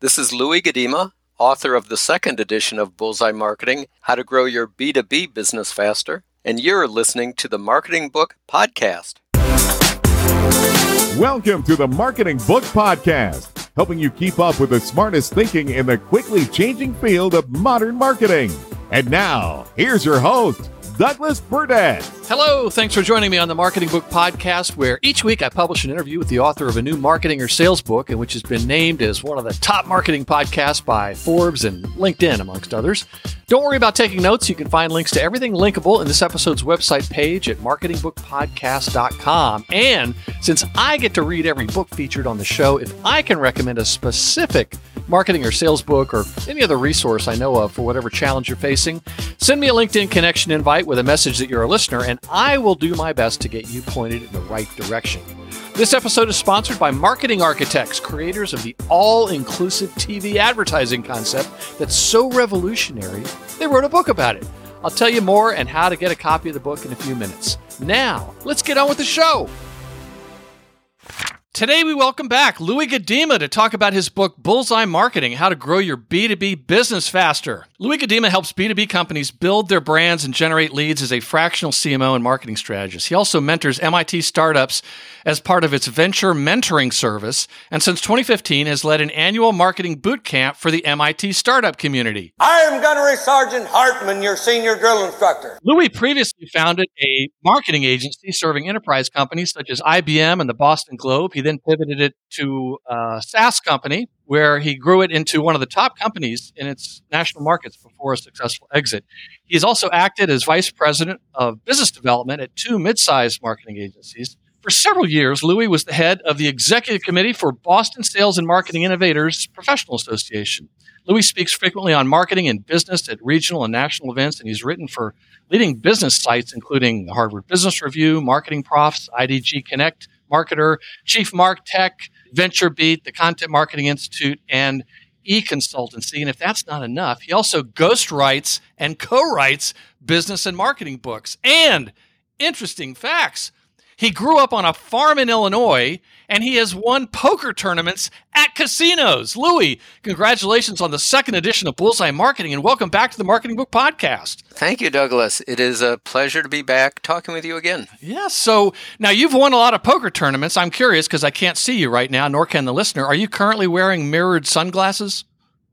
This is Louis Gadima, author of the second edition of Bullseye Marketing, How to Grow Your B2B Business Faster, and you're listening to the Marketing Book Podcast. Welcome to the Marketing Book Podcast, helping you keep up with the smartest thinking in the quickly changing field of modern marketing. And now, here's your host, Douglas Burdett. Hello, thanks for joining me on the Marketing Book Podcast, where each week I publish an interview with the author of a new marketing or sales book, and which has been named as one of the top marketing podcasts by Forbes and LinkedIn, amongst others. Don't worry about taking notes. You can find links to everything linkable in this episode's website page at marketingbookpodcast.com. And since I get to read every book featured on the show, if I can recommend a specific marketing or sales book or any other resource I know of for whatever challenge you're facing, send me a LinkedIn connection invite with a message that you're a listener, and I will do my best to get you pointed in the right direction. This episode is sponsored by Marketing Architects, creators of the all-inclusive TV advertising concept that's so revolutionary, they wrote a book about it. I'll tell you more and how to get a copy of the book in a few minutes. Now, let's get on with the show. Today, we welcome back Louis Gadima to talk about his book, Bullseye Marketing, How to Grow Your B2B Business Faster. Louis Gadima helps B2B companies build their brands and generate leads as a fractional CMO and marketing strategist. He also mentors MIT startups as part of its venture mentoring service, and since 2015 has led an annual marketing boot camp for the MIT startup community. I am Gunnery Sergeant Hartman, your senior drill instructor. Louis previously founded a marketing agency serving enterprise companies such as IBM and the Boston Globe. He then pivoted it to a SaaS company where he grew it into one of the top companies in its national markets before a successful exit. He has also acted as vice president of business development at two mid-sized marketing agencies. For several years, Louis was the head of the executive committee for Boston Sales and Marketing Innovators Professional Association. Louis speaks frequently on marketing and business at regional and national events, and he's written for leading business sites, including the Harvard Business Review, Marketing Profs, IDG Connect, Marketer, Chief MarTech, VentureBeat, the Content Marketing Institute, and eConsultancy. And if that's not enough, he also ghostwrites and co-writes business and marketing books. And interesting facts. He grew up on a farm in Illinois, and he has won poker tournaments at casinos. Louis, congratulations on the second edition of Bullseye Marketing, and welcome back to the Marketing Book Podcast. Thank you, Douglas. It is a pleasure to be back talking with you again. Yeah, so now you've won a lot of poker tournaments. I'm curious because I can't see you right now, nor can the listener. Are you currently wearing mirrored sunglasses?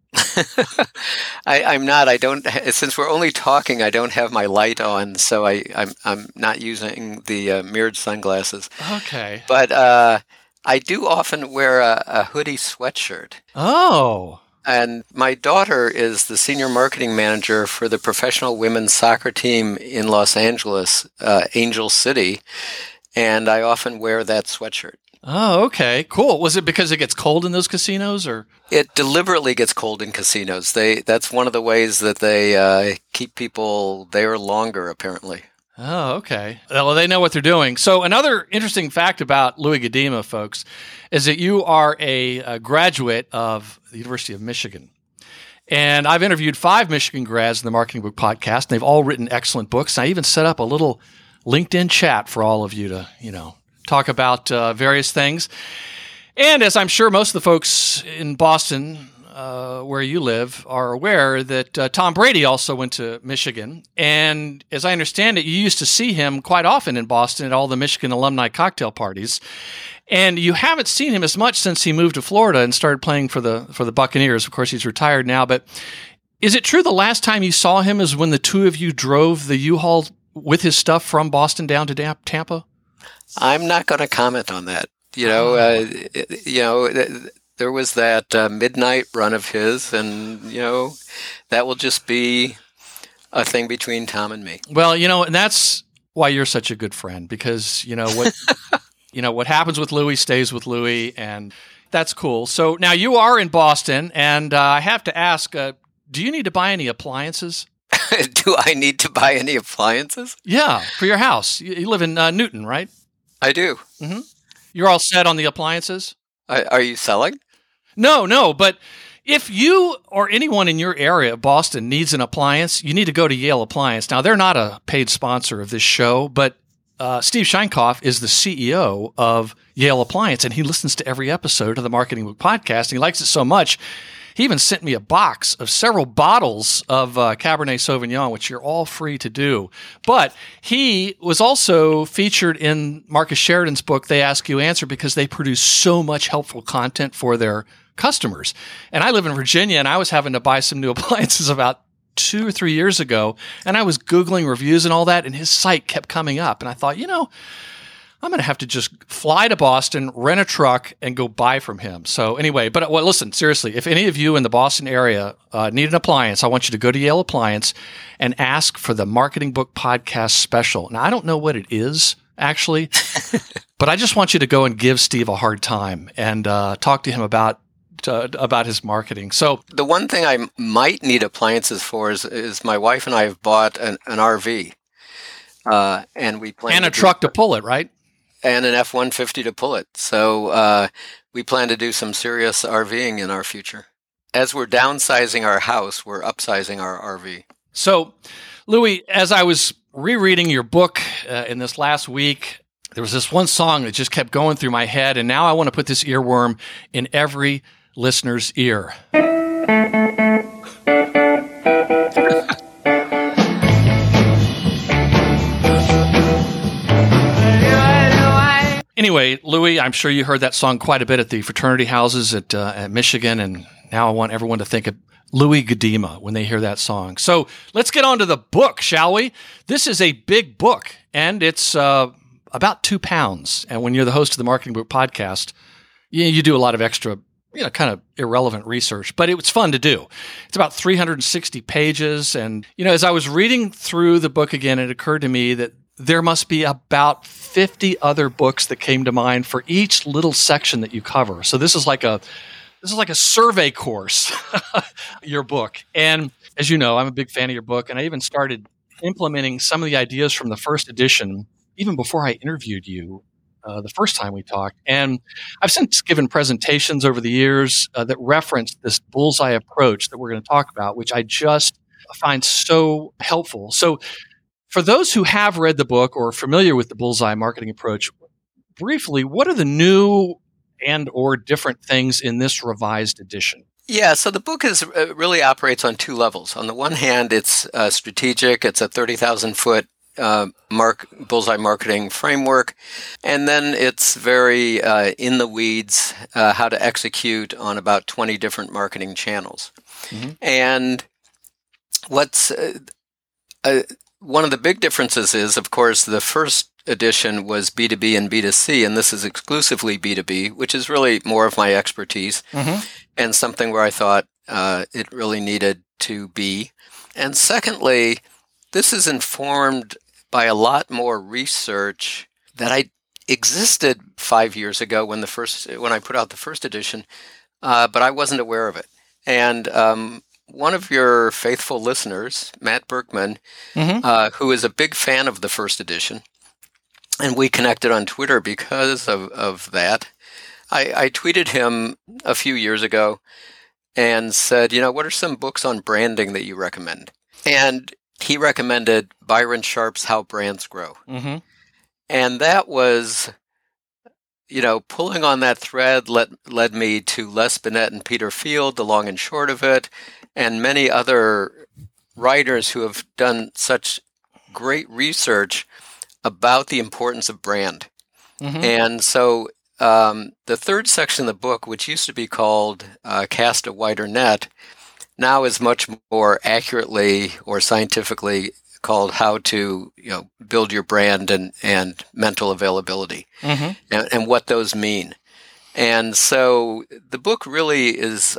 I'm not. I don't. Since we're only talking, I don't have my light on, so I'm not using the mirrored sunglasses. Okay. But I do often wear a hoodie sweatshirt. Oh. And my daughter is the senior marketing manager for the professional women's soccer team in Los Angeles, Angel City, and I often wear that sweatshirt. Oh, okay. Cool. Was it because it gets cold in those casinos, or? It deliberately gets cold in casinos. That's one of the ways that they keep people there longer, apparently. Oh, okay. Well, they know what they're doing. So another interesting fact about Louis Gadima, folks, is that you are a graduate of the University of Michigan. And I've interviewed 5 Michigan grads in the Marketing Book Podcast, and they've all written excellent books. I even set up a little LinkedIn chat for all of you to, talk about various things. And as I'm sure most of the folks in Boston, where you live, are aware that Tom Brady also went to Michigan. And as I understand it, you used to see him quite often in Boston at all the Michigan alumni cocktail parties. And you haven't seen him as much since he moved to Florida and started playing for the Buccaneers. Of course, he's retired now. But is it true the last time you saw him is when the two of you drove the U-Haul with his stuff from Boston down to Tampa? I'm not going to comment on that. There was that midnight run of his, and, that will just be a thing between Tom and me. Well, and that's why you're such a good friend, because, what happens with Louis stays with Louis, and that's cool. So now you are in Boston, and I have to ask, do you need to buy any appliances? Do I need to buy any appliances? Yeah, for your house. You live in Newton, right? I do. Mm-hmm. You're all set on the appliances? Are you selling? No, but if you or anyone in your area of Boston needs an appliance, you need to go to Yale Appliance. Now, they're not a paid sponsor of this show, but Steve Scheinkoff is the CEO of Yale Appliance, and he listens to every episode of the Marketing Book Podcast, and he likes it so much. He even sent me a box of several bottles of Cabernet Sauvignon, which you're all free to do. But he was also featured in Marcus Sheridan's book, They Ask You Answer, because they produce so much helpful content for their customers. And I live in Virginia, and I was having to buy some new appliances about 2 or 3 years ago, and I was Googling reviews and all that, and his site kept coming up. And I thought, I'm going to have to just fly to Boston, rent a truck, and go buy from him. So anyway, but listen, seriously, if any of you in the Boston area need an appliance, I want you to go to Yale Appliance and ask for the Marketing Book Podcast Special. Now, I don't know what it is, actually, but I just want you to go and give Steve a hard time and talk to him about his marketing. So the one thing I might need appliances for is my wife and I have bought an RV. And we plan a truck to pull it, right? And an F-150 to pull it. So we plan to do some serious RVing in our future. As we're downsizing our house, we're upsizing our RV. So, Louis, as I was rereading your book in this last week, there was this one song that just kept going through my head, and now I want to put this earworm in every listener's ear. Anyway, Louis, I'm sure you heard that song quite a bit at the fraternity houses at Michigan, and now I want everyone to think of Louis Gadima when they hear that song. So let's get on to the book, shall we? This is a big book, and it's about 2 pounds. And when you're the host of the Marketing Book Podcast, you do a lot of extra, kind of irrelevant research, but it was fun to do. It's about 360 pages. And, as I was reading through the book again, it occurred to me that there must be about 50 other books that came to mind for each little section that you cover. So this is like a survey course, your book. And as you know, I'm a big fan of your book, and I even started implementing some of the ideas from the first edition even before I interviewed you the first time we talked. And I've since given presentations over the years that reference this bullseye approach that we're going to talk about, which I just find so helpful. So for those who have read the book or are familiar with the bullseye marketing approach, briefly, what are the new and or different things in this revised edition? Yeah, so the book really operates on 2 levels. On the one hand, it's strategic. It's a 30,000-foot bullseye marketing framework. And then it's very in the weeds, how to execute on about 20 different marketing channels. Mm-hmm. And what's one of the big differences is, of course, the first edition was B2B and B2C, and this is exclusively B2B, which is really more of my expertise, mm-hmm. and something where I thought it really needed to be. And secondly, this is informed by a lot more research that existed 5 years ago when I put out the first edition, but I wasn't aware of it. And one of your faithful listeners, Matt Berkman, mm-hmm. Who is a big fan of the first edition, and we connected on Twitter because of that. I tweeted him a few years ago and said, what are some books on branding that you recommend? And he recommended Byron Sharp's How Brands Grow. Mm-hmm. And that was, pulling on that thread led me to Les Binet and Peter Field, the long and short of it, and many other writers who have done such great research about the importance of brand. Mm-hmm. And so the third section of the book, which used to be called Cast a Wider Net, now is much more accurately or scientifically called How to build your brand and mental availability, mm-hmm. and what those mean. And so the book really is,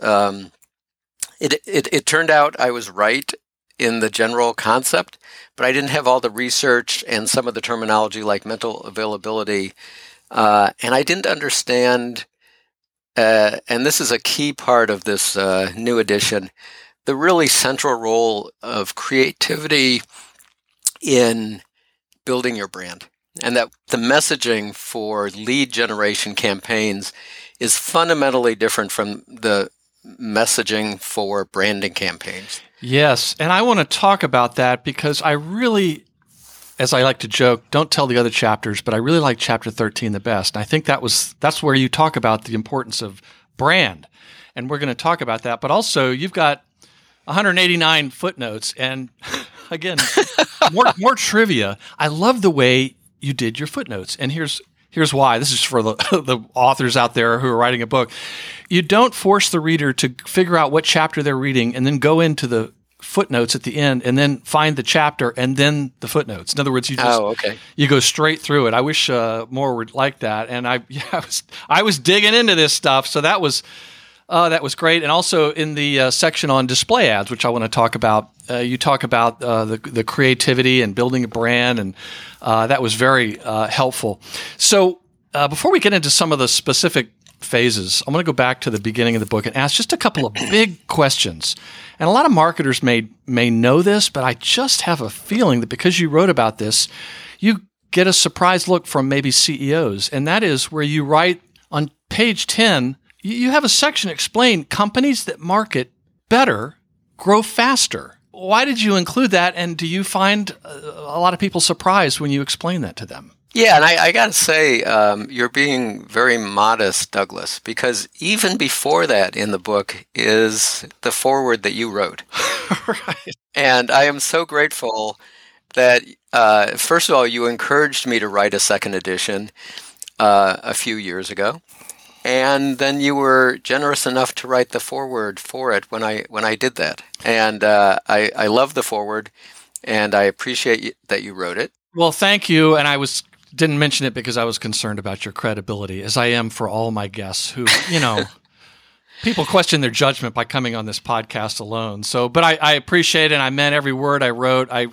it turned out I was right in the general concept, but I didn't have all the research and some of the terminology like mental availability. And I didn't understand, and this is a key part of this new edition, the really central role of creativity in building your brand. And that the messaging for lead generation campaigns is fundamentally different from the messaging for branding campaigns. Yes, and I want to talk about that because I really, as I like to joke, don't tell the other chapters, but I really like chapter 13 the best. And I think that's where you talk about the importance of brand. and we're going to talk about that. But also, you've got 189 footnotes, and again, more trivia. I love the way you did your footnotes, and here's why. This is for the authors out there who are writing a book. You don't force the reader to figure out what chapter they're reading and then go into the footnotes at the end and then find the chapter and then the footnotes. In other words, you go straight through it. I wish more were like that. And I was digging into this stuff, so that was great. And also in the section on display ads, which I want to talk about, you talk about the creativity and building a brand, and that was very helpful. So before we get into some of the specific phases, I'm going to go back to the beginning of the book and ask just a couple of big questions. And a lot of marketers may know this, but I just have a feeling that because you wrote about this, you get a surprise look from maybe CEOs. And that is where you write on page 10, you have a section explain companies that market better grow faster. Why did you include that? And do you find a lot of people surprised when you explain that to them? Yeah, and I got to say, you're being very modest, Douglas, because even before that in the book is the foreword that you wrote. Right. And I am so grateful that, first of all, you encouraged me to write a second edition a few years ago. And then you were generous enough to write the foreword for it when I did that. And I love the foreword, and I appreciate that you wrote it. Well, thank you. And I didn't mention it because I was concerned about your credibility, as I am for all my guests who, people question their judgment by coming on this podcast alone. So, but I appreciate it, and I meant every word I wrote. I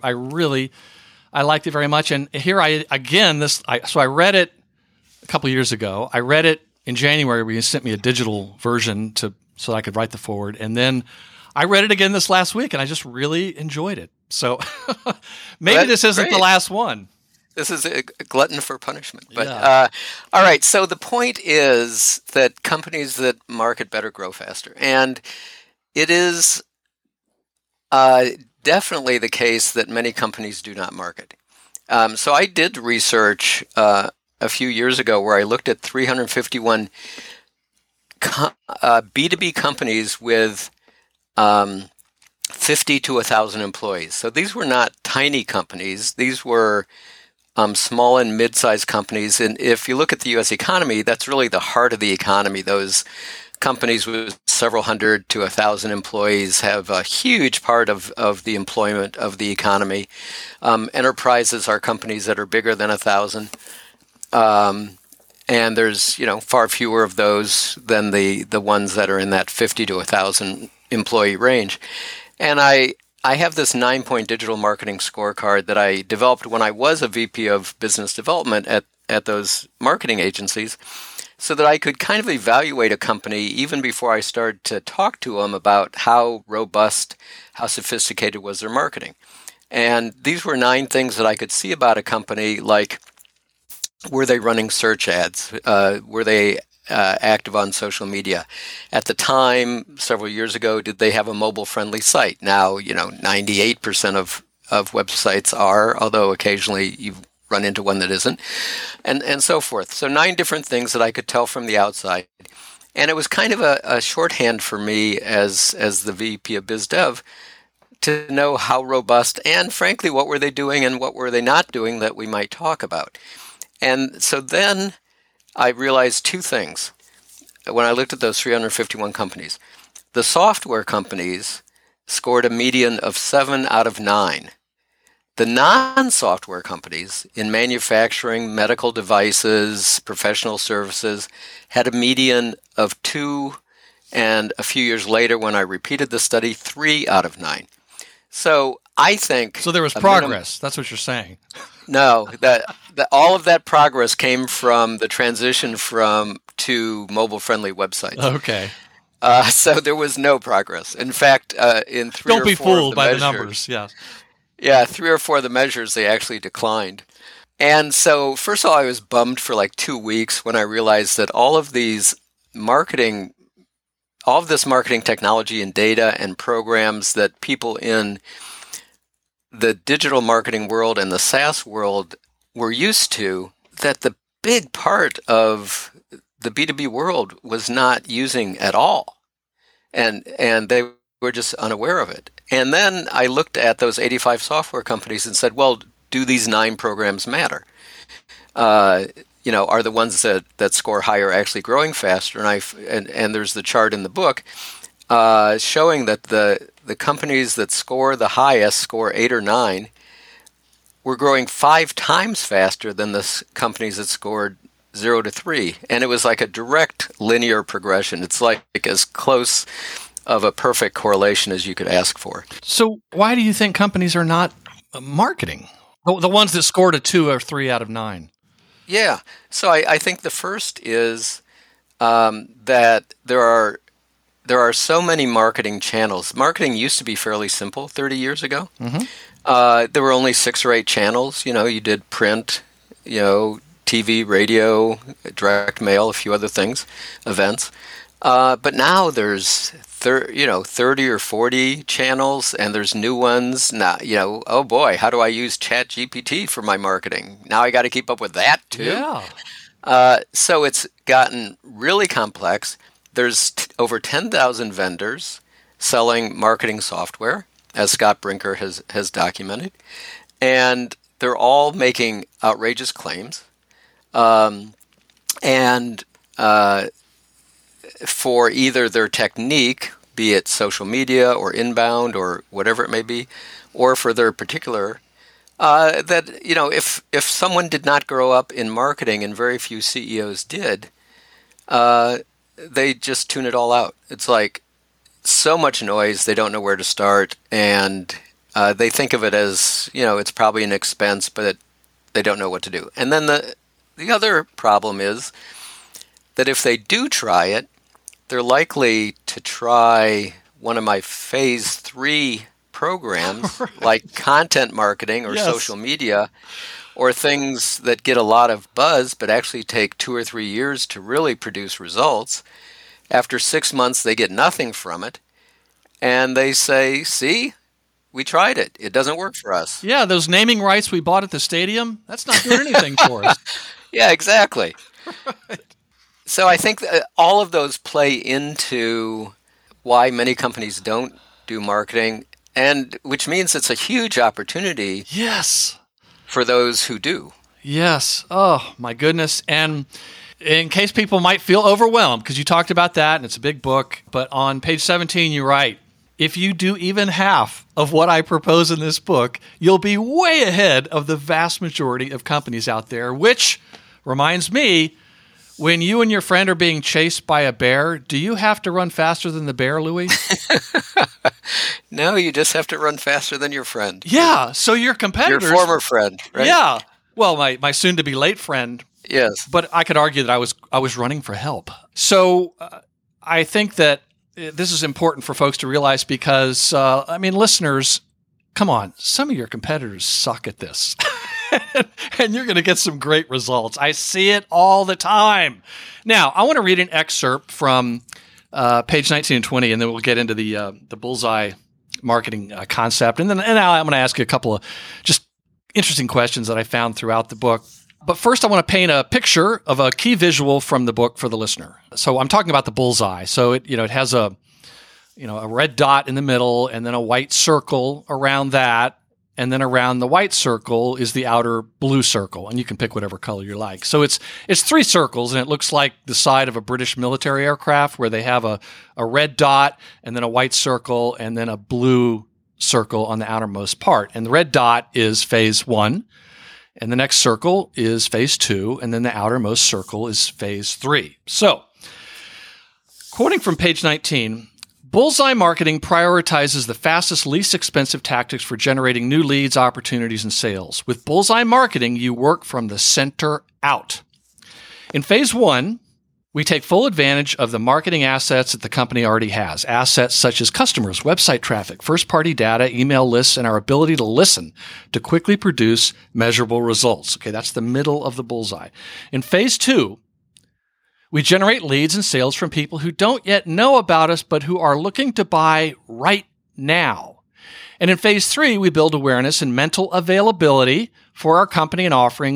liked it very much. And here so I read it a couple of years ago. I read it in January where you sent me a digital version so I could write the foreword. And then I read it again this last week, and I just really enjoyed it. So maybe this isn't great. The last one. This is a glutton for punishment. But all right, so the point is that companies that market better grow faster. And it is definitely the case that many companies do not market. So I did research a few years ago where I looked at 351 B2B companies with 50 to 1,000 employees. So these were not tiny companies. These were small and mid-sized companies. And if you look at the U.S. economy, that's really the heart of the economy. Those companies with several hundred to 1,000 employees have a huge part of the employment of the economy. Enterprises are companies that are bigger than 1,000. And there's, far fewer of those than the ones that are in that 50 to 1,000 employee range. And I have this 9-point digital marketing scorecard that I developed when I was a VP of business development at those marketing agencies, so that I could kind of evaluate a company even before I started to talk to them about how robust, how sophisticated was their marketing. And these were 9 things that I could see about a company, like, were they running search ads? Were they active on social media? At the time, several years ago, did they have a mobile-friendly site? Now, 98% of websites are, although occasionally you run into one that isn't, and so forth. So 9 different things that I could tell from the outside. And it was kind of a shorthand for me as the VP of Biz Dev to know how robust and, frankly, what were they doing and what were they not doing that we might talk about. And so then I realized 2 things when I looked at those 351 companies. The software companies scored a median of 7 out of 9. The non-software companies in manufacturing, medical devices, professional services had a median of 2, and a few years later when I repeated the study, 3 out of 9. So I think... So there was progress. That's what you're saying. No, that all of that progress came from the transition to mobile-friendly websites. Okay. So there was no progress. In fact, in 3 or 4 Don't be fooled by the numbers. Yes. Yeah, 3 or 4 of the measures they actually declined. And so, first of all, I was bummed for like 2 weeks when I realized that all of this marketing technology and data and programs that people in the digital marketing world and the SaaS world were used to, that the big part of the B2B world was not using at all. and they were just unaware of it. And then I looked at those 85 software companies and said, well, do these 9 programs matter? Are the ones that score higher actually growing faster? And there's the chart in the book showing that the companies that score the highest, score 8 or 9, were growing 5 times faster than the companies that scored 0 to 3. And it was like a direct linear progression. It's like as close of a perfect correlation as you could ask for. So why do you think companies are not marketing? The ones that scored a 2 or 3 out of 9? Yeah. So I think the first is that there are so many marketing channels. Marketing used to be fairly simple 30 years ago. Mm-hmm. There were only 6 or 8 channels. You did print, TV, radio, direct mail, a few other things, events. But now there's 30 or 40 channels, and there's new ones. Now, oh boy, how do I use ChatGPT for my marketing? Now I got to keep up with that too. Yeah. So it's gotten really complex. There's over 10,000 vendors selling marketing software, as Scott Brinker has documented, and they're all making outrageous claims. For either their technique, be it social media or inbound or whatever it may be, or for their particular, if someone did not grow up in marketing, and very few CEOs did, they just tune it all out. It's like so much noise, they don't know where to start, and they think of it as, it's probably an expense, but they don't know what to do. And then the other problem is that if they do try it, they're likely to try one of my phase 3 programs, right, like content marketing or social media, or things that get a lot of buzz but actually take 2 or 3 years to really produce results. After 6 months, they get nothing from it, and they say, see, we tried it. It doesn't work for us. Yeah, those naming rights we bought at the stadium, that's not doing anything for us. Yeah, exactly. Right. So I think that all of those play into why many companies don't do marketing, and which means it's a huge opportunity. Yes. For those who do. Yes. Oh, my goodness. And in case people might feel overwhelmed, because you talked about that, and it's a big book, but on page 17, you write, if you do even half of what I propose in this book, you'll be way ahead of the vast majority of companies out there, which reminds me, when you and your friend are being chased by a bear, do you have to run faster than the bear, Louis? No, you just have to run faster than your friend. Yeah, so your competitors... Your former friend, right? Yeah. Well, my soon-to-be late friend. Yes. But I could argue that I was running for help. So I think that this is important for folks to realize because, listeners, come on, some of your competitors suck at this. And you're going to get some great results. I see it all the time. Now, I want to read an excerpt from page 19 and 20, and then we'll get into the bullseye marketing concept. And then I'm going to ask you a couple of just interesting questions that I found throughout the book. But first, I want to paint a picture of a key visual from the book for the listener. So I'm talking about the bullseye. So it has a red dot in the middle, and then a white circle around that. And then around the white circle is the outer blue circle, and you can pick whatever color you like. So it's 3 circles, and it looks like the side of a British military aircraft where they have a red dot and then a white circle and then a blue circle on the outermost part. And the red dot is phase 1, and the next circle is phase 2, and then the outermost circle is phase 3. So, quoting from page 19, Bullseye Marketing prioritizes the fastest, least expensive tactics for generating new leads, opportunities, and sales. With Bullseye Marketing, you work from the center out. In phase 1, we take full advantage of the marketing assets that the company already has. Assets such as customers, website traffic, first-party data, email lists, and our ability to listen to quickly produce measurable results. Okay, that's the middle of the bullseye. In phase 2, we generate leads and sales from people who don't yet know about us, but who are looking to buy right now. And in phase 3, we build awareness and mental availability for our company and offerings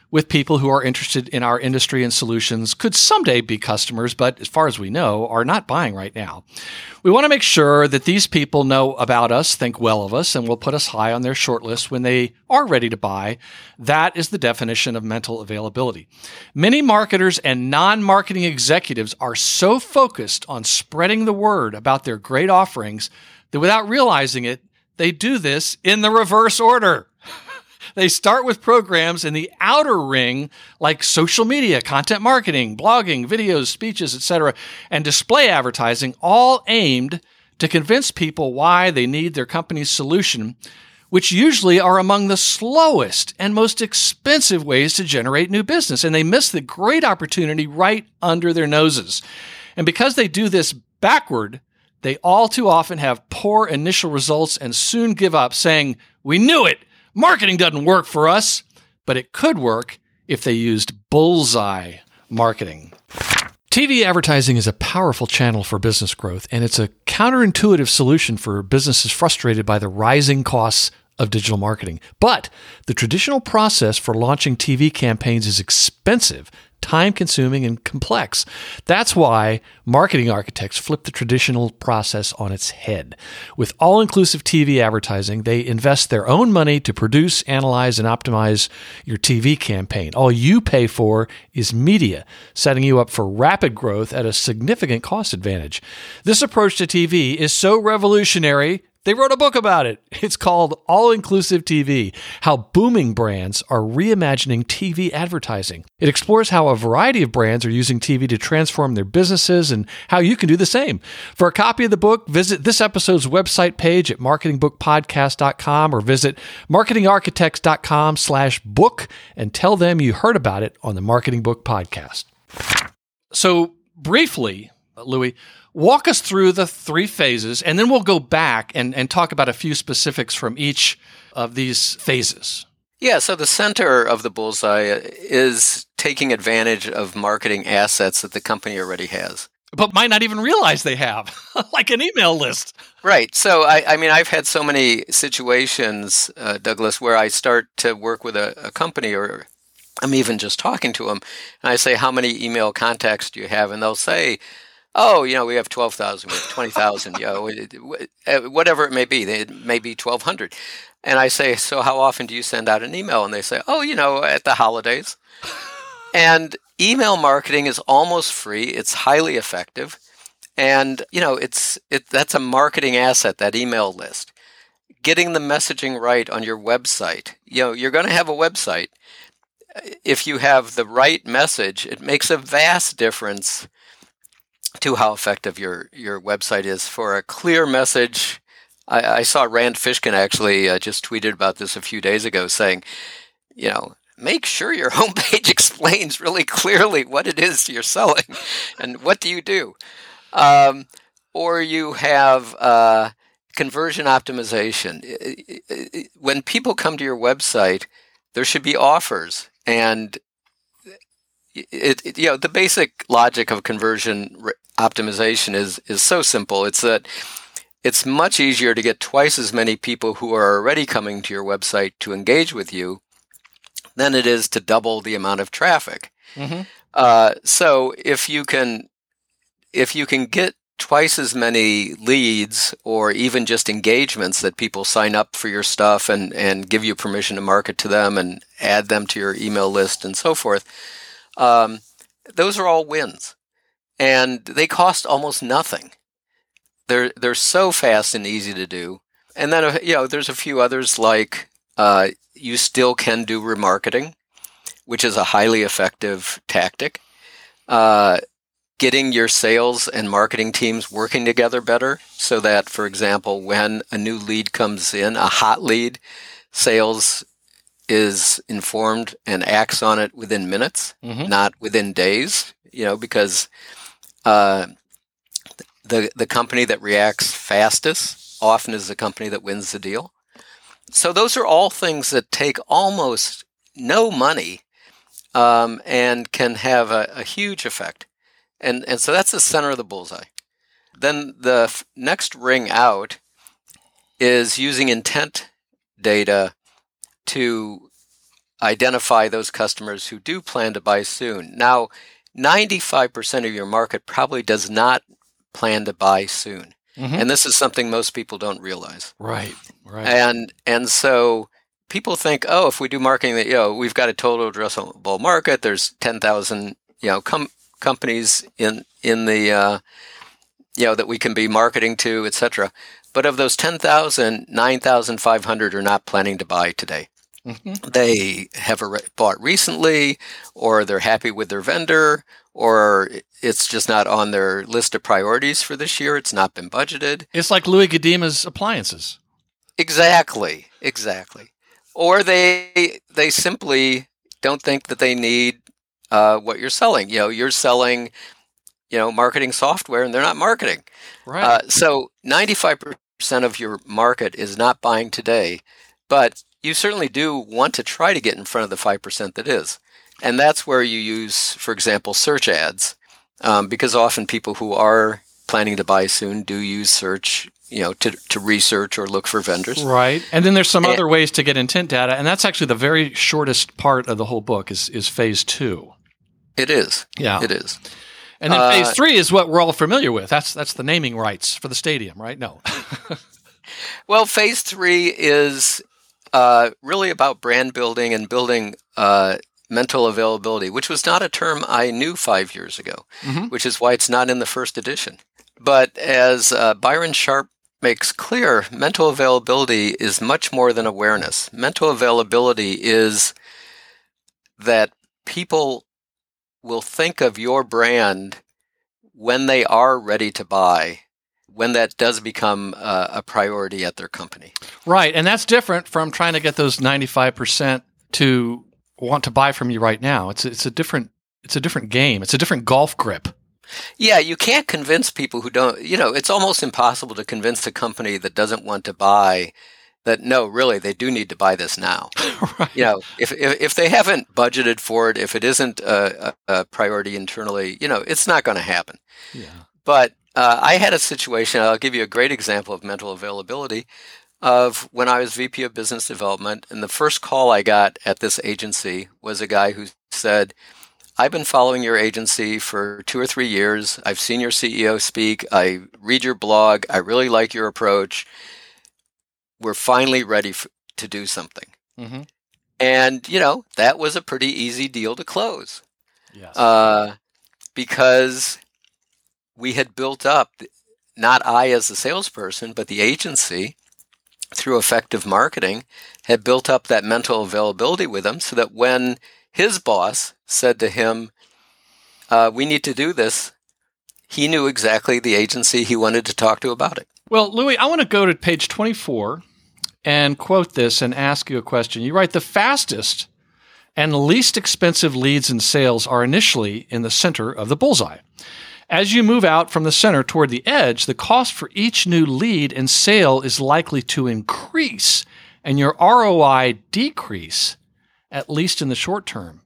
with people who are interested in our industry and solutions, could someday be customers, but as far as we know, are not buying right now. We want to make sure that these people know about us, think well of us, and will put us high on their shortlist when they are ready to buy. That is the definition of mental availability. Many marketers and non-marketing executives are so focused on spreading the word about their great offerings that without realizing it, they do this in the reverse order. They start with programs in the outer ring like social media, content marketing, blogging, videos, speeches, etc., and display advertising, all aimed to convince people why they need their company's solution, which usually are among the slowest and most expensive ways to generate new business. And they miss the great opportunity right under their noses. And because they do this backward, they all too often have poor initial results and soon give up, saying, "We knew it! Marketing doesn't work for us," but it could work if they used bullseye marketing. TV advertising is a powerful channel for business growth, and it's a counterintuitive solution for businesses frustrated by the rising costs of digital marketing. But the traditional process for launching TV campaigns is expensive, time-consuming, and complex. That's why marketing architects flip the traditional process on its head. With all-inclusive TV advertising, they invest their own money to produce, analyze, and optimize your TV campaign. All you pay for is media, setting you up for rapid growth at a significant cost advantage. This approach to TV is so revolutionary, they wrote a book about it. It's called All-Inclusive TV, How Booming Brands Are Reimagining TV Advertising. It explores how a variety of brands are using TV to transform their businesses and how you can do the same. For a copy of the book, visit this episode's website page at marketingbookpodcast.com or visit marketingarchitects.com/book and tell them you heard about it on the Marketing Book Podcast. So briefly, Louis, walk us through the three phases, and then we'll go back and talk about a few specifics from each of these phases. Yeah, so the center of the bullseye is taking advantage of marketing assets that the company already has. But might not even realize they have, like an email list. Right. So, I mean, I've had so many situations, Douglas, where I start to work with a company, or I'm even just talking to them, and I say, "How many email contacts do you have?" And they'll say, "Oh, we have 12,000, we have 20,000, whatever it may be. It may be 1,200. And I say, "So how often do you send out an email?" And they say, "Oh, at the holidays." And email marketing is almost free. It's highly effective. And, that's a marketing asset, that email list. Getting the messaging right on your website. You're going to have a website. If you have the right message, it makes a vast difference to how effective your website is. For a clear message, I saw Rand Fishkin actually just tweeted about this a few days ago, saying, make sure your homepage explains really clearly what it is you're selling and what do you do. Or you have conversion optimization. When people come to your website, there should be offers, and the basic logic of conversion optimization is so simple. It's that it's much easier to get twice as many people who are already coming to your website to engage with you than it is to double the amount of traffic. Mm-hmm. So if you can get twice as many leads, or even just engagements that people sign up for your stuff and give you permission to market to them and add them to your email list and so forth, those are all wins, and they cost almost nothing. They're so fast and easy to do. And then there's a few others, like you still can do remarketing, which is a highly effective tactic. Getting your sales and marketing teams working together better, so that, for example, when a new lead comes in, a hot lead, sales is informed and acts on it within minutes, mm-hmm. not within days, because the company that reacts fastest often is the company that wins the deal. So those are all things that take almost no money and can have a huge effect. And so that's the center of the bullseye. Then the next ring out is using intent data to identify those customers who do plan to buy soon. Now, 95% of your market probably does not plan to buy soon. Mm-hmm. And this is something most people don't realize. Right. And so people think, oh, if we do marketing, that we've got a total addressable market. There's 10,000 companies in the that we can be marketing to, etc. But of those 10,000, 9,500 are not planning to buy today. Mm-hmm. They have bought recently, or they're happy with their vendor, or it's just not on their list of priorities for this year. It's not been budgeted. It's like Louis Godima's appliances. Exactly. Or they simply don't think that they need what you're selling. You're selling, marketing software, and they're not marketing. Right. So 95% of your market is not buying today, but you certainly do want to try to get in front of the 5% that is. And that's where you use, for example, search ads, because often people who are planning to buy soon do use search, to research or look for vendors. Right. And then there's some other ways to get intent data, and that's actually the very shortest part of the whole book is phase 2. It is. Yeah. It is. And then phase 3 is what we're all familiar with. That's the naming rights for the stadium, right? No. Well, phase 3 is really about brand building and building mental availability, which was not a term I knew 5 years ago, Mm-hmm. which is why it's not in the first edition. But as Byron Sharp makes clear, mental availability is much more than awareness. Mental availability is that people will think of your brand when they are ready to buy, when that does become a priority at their company. Right. And that's different from trying to get those 95% to want to buy from you right now. It's a different game. It's a different golf grip. Yeah, you can't convince people who don't, it's almost impossible to convince a company that doesn't want to buy that, no, really, they do need to buy this now. Right. If they haven't budgeted for it, if it isn't a priority internally, it's not going to happen. Yeah. But I had a situation, I'll give you a great example of mental availability, of when I was VP of Business Development, and the first call I got at this agency was a guy who said, I've been following your agency for 2 or 3 years. I've seen your CEO speak. I read your blog. I really like your approach. We're finally ready to do something. Mm-hmm. And, that was a pretty easy deal to close. Yes. Because we had built up, not I as the salesperson, but the agency, through effective marketing, had built up that mental availability with him so that when his boss said to him, we need to do this, he knew exactly the agency he wanted to talk to about it. Well, Louis, I want to go to page 24 and quote this and ask you a question. You write, the fastest and least expensive leads and sales are initially in the center of the bullseye. As you move out from the center toward the edge, the cost for each new lead and sale is likely to increase and your ROI decrease, at least in the short term.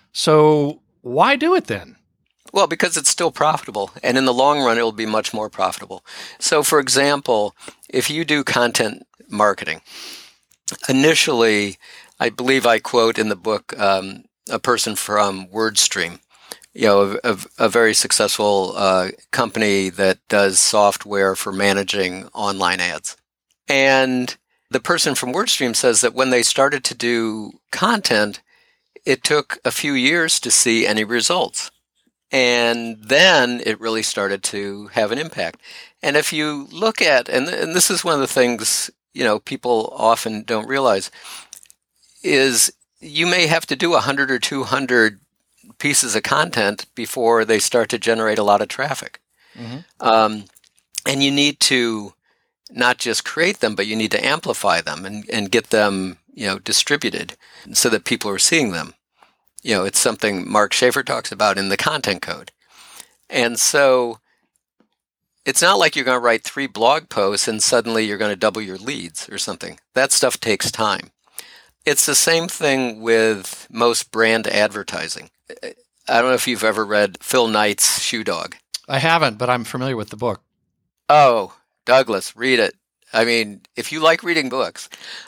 So why do it then? Well, because it's still profitable, and in the long run, it will be much more profitable. So, for example, if you do content marketing, initially, I believe I quote in the book a person from WordStream, a very successful company that does software for managing online ads. And the person from WordStream says that when they started to do content, it took a few years to see any results. And then it really started to have an impact. And if you look at, and this is one of the things, people often don't realize, is you may have to do 100 or 200 pieces of content before they start to generate a lot of traffic. Mm-hmm. And you need to not just create them, but you need to amplify them and get them, distributed so that people are seeing them. It's something Mark Schaefer talks about in the Content Code. And so it's not like you're going to write 3 blog posts and suddenly you're going to double your leads or something. That stuff takes time. It's the same thing with most brand advertising. I don't know if you've ever read Phil Knight's Shoe Dog. I haven't, but I'm familiar with the book. Oh, Douglas, read it. I mean, if you like reading books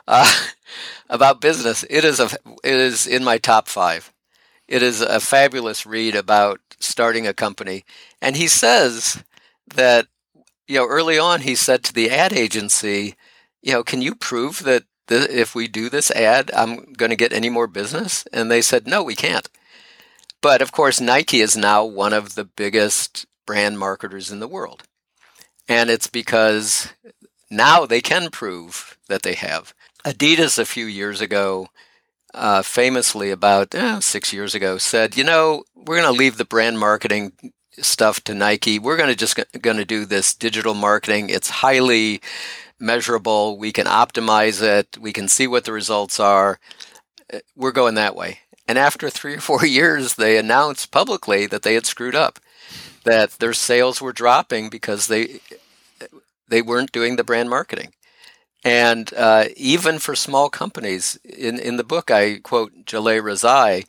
about business, it is in my top 5. It is a fabulous read about starting a company. And he says that, early on he said to the ad agency, can you prove that if we do this ad, I'm going to get any more business? And they said, no, we can't. But of course, Nike is now one of the biggest brand marketers in the world. And it's because now they can prove that they have. Adidas a few years ago, famously about 6 years ago, said, we're going to leave the brand marketing stuff to Nike. We're going to do this digital marketing. It's highly measurable. We can optimize it. We can see what the results are. We're going that way. And after 3 or 4 years, they announced publicly that they had screwed up, that their sales were dropping because they weren't doing the brand marketing. And even for small companies, in the book, I quote Jaleh Rezai,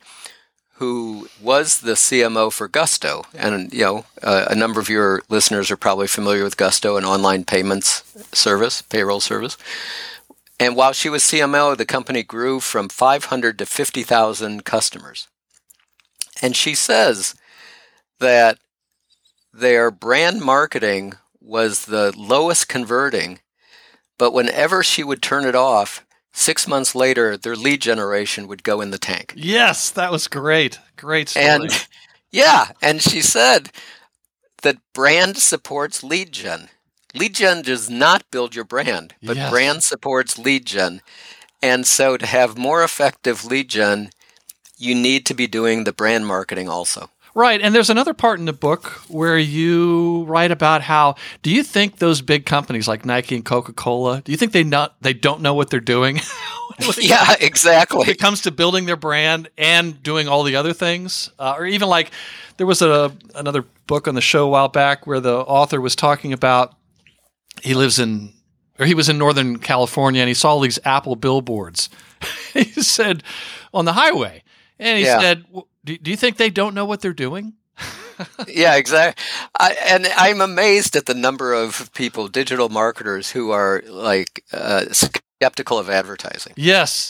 who was the CMO for Gusto. And, a number of your listeners are probably familiar with Gusto, an online payments service, payroll service. And while she was CMO, the company grew from 500 to 50,000 customers. And she says that their brand marketing was the lowest converting, but whenever she would turn it off, 6 months later, their lead generation would go in the tank. Yes, that was great. Great story. And she said that brand supports lead gen. Lead gen does not build your brand, but brand supports lead gen. And so to have more effective lead gen, you need to be doing the brand marketing also. Right. And there's another part in the book where you write about how, do you think those big companies like Nike and Coca-Cola, do you think they don't know what they're doing? Yeah, exactly. When it comes to building their brand and doing all the other things, or even like there was another book on the show a while back where the author was talking about he was in Northern California and he saw all these Apple billboards. He said on the highway, and he said, do you think they don't know what they're doing? Yeah, exactly. I'm amazed at the number of people, digital marketers, who are like skeptical of advertising. Yes.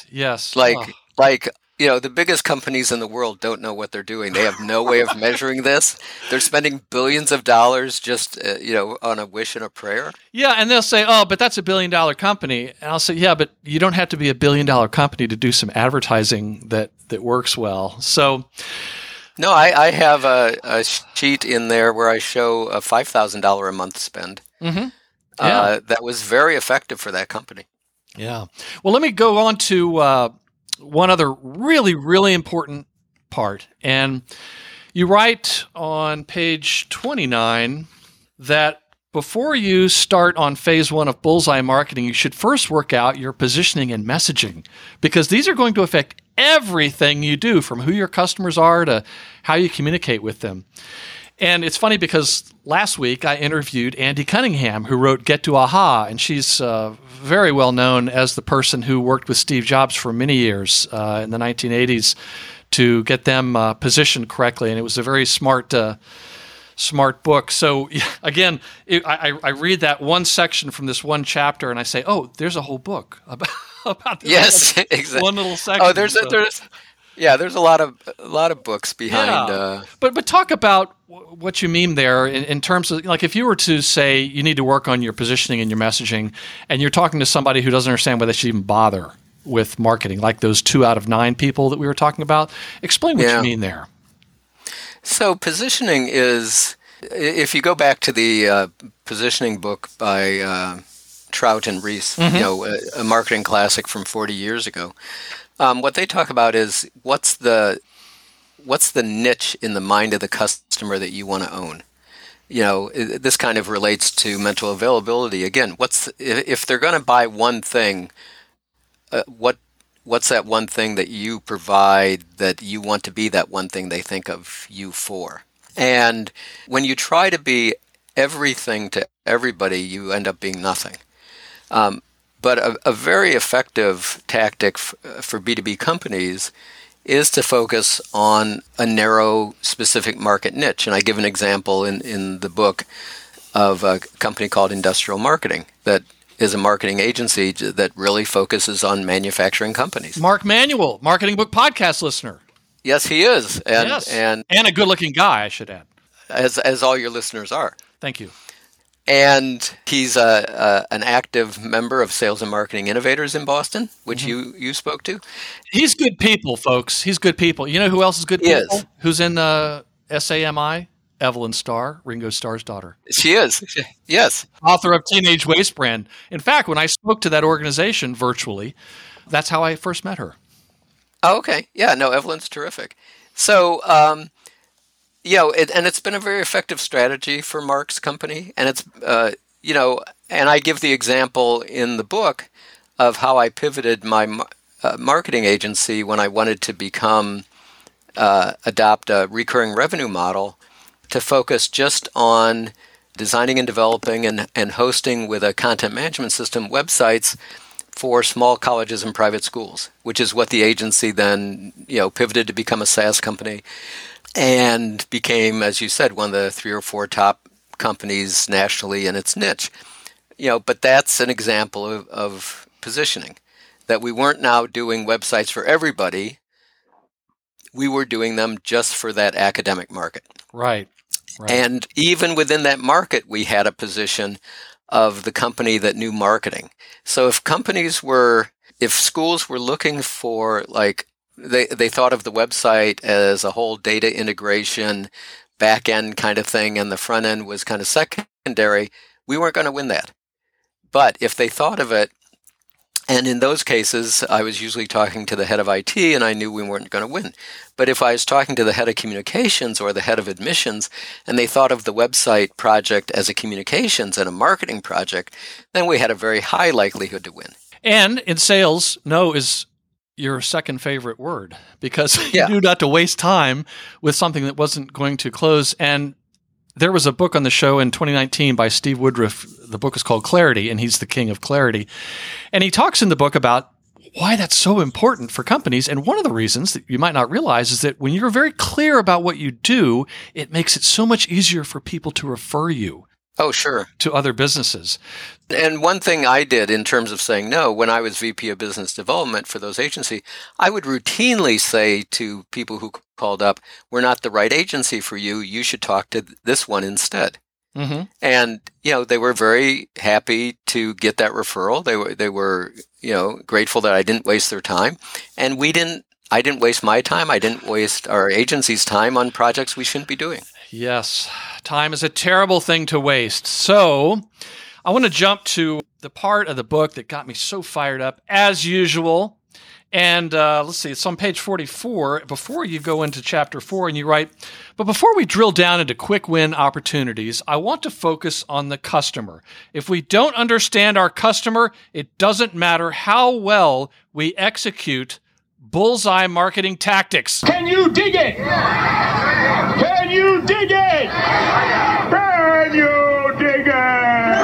The biggest companies in the world don't know what they're doing. They have no way of measuring this. They're spending billions of dollars just, on a wish and a prayer. Yeah, and they'll say, oh, but that's $1 billion company. And I'll say, yeah, but you don't have to be $1 billion company to do some advertising that works well. So, no, I have a sheet in there where I show a $5,000 a month spend. Mm-hmm. Yeah. That was very effective for that company. Yeah. Well, let me go on to one other really, really important part. And you write on page 29 that before you start on phase 1 of bullseye marketing, you should first work out your positioning and messaging, because these are going to affect everything you do, from who your customers are to how you communicate with them. And it's funny because last week I interviewed Andy Cunningham, who wrote Get to Aha, and she's very well known as the person who worked with Steve Jobs for many years in the 1980s to get them positioned correctly. And it was a very smart book. So again, I read that one section from this one chapter, and I say, "Oh, there's a whole book about this." Yes, exactly. One little section. Oh, there's a lot of books behind. Yeah. But talk about what you mean there in terms of, like, if you were to say you need to work on your positioning and your messaging, and you're talking to somebody who doesn't understand why they should even bother with marketing, like those 2 out of 9 people that we were talking about. Explain what you mean there. So positioning is, if you go back to the positioning book by Trout and Reese, a marketing classic from 40 years ago, what they talk about is what's the niche in the mind of the customer that you want to own. This kind of relates to mental availability. Again, if they're going to buy one thing, what's that one thing that you provide that you want to be that one thing they think of you for? And when you try to be everything to everybody, you end up being nothing. But a very effective tactic for B2B companies is to focus on a narrow, specific market niche. And I give an example in the book of a company called Industrial Marketing that is a marketing agency that really focuses on manufacturing companies. Mark Manuel, Marketing Book Podcast listener. Yes, he is. And a good-looking guy, I should add. As all your listeners are. Thank you. And he's an active member of Sales and Marketing Innovators in Boston, which you spoke to. He's good people, folks. He's good people. You know who else is good people? Yes. Who's in SAMI? Evelyn Starr, Ringo Starr's daughter. She is. Yes. Author of Teenage Waste Brand. In fact, when I spoke to that organization virtually, that's how I first met her. Oh, okay. Yeah, no, Evelyn's terrific. So, and it's been a very effective strategy for Mark's company. And it's, and I give the example in the book of how I pivoted my marketing agency when I wanted to adopt a recurring revenue model to focus just on designing and developing and hosting with a content management system websites for small colleges and private schools, which is what the agency then, pivoted to become a SaaS company and became, as you said, one of the 3 or 4 top companies nationally in its niche. But that's an example of positioning, that we weren't now doing websites for everybody. We were doing them just for that academic market. Right. And even within that market, we had a position of the company that knew marketing. So if schools were looking for, they thought of the website as a whole data integration, back end kind of thing, and the front end was kind of secondary, we weren't going to win that. But if they thought of it, and in those cases, I was usually talking to the head of IT, and I knew we weren't going to win. But if I was talking to the head of communications or the head of admissions, and they thought of the website project as a communications and a marketing project, then we had a very high likelihood to win. And in sales, no is your second favorite word, because you knew not to waste time with something that wasn't going to close. And there was a book on the show in 2019 by Steve Woodruff. The book is called Clarity, and he's the king of clarity. And he talks in the book about why that's so important for companies. And one of the reasons that you might not realize is that when you're very clear about what you do, it makes it so much easier for people to refer you. Oh, sure. To other businesses. And one thing I did in terms of saying no, when I was VP of Business Development for those agencies, I would routinely say to people who called up, we're not the right agency for you. You should talk to this one instead. Mm-hmm. And, they were very happy to get that referral. They were, grateful that I didn't waste their time. And I didn't waste my time. I didn't waste our agency's time on projects we shouldn't be doing. Yes. Time is a terrible thing to waste. So I want to jump to the part of the book that got me so fired up, as usual. And let's see, it's on page 44, before you go into chapter 4, and you write, but before we drill down into quick win opportunities, I want to focus on the customer. If we don't understand our customer, it doesn't matter how well we execute bullseye marketing tactics. Can you dig it? Can you dig it? Can you dig it?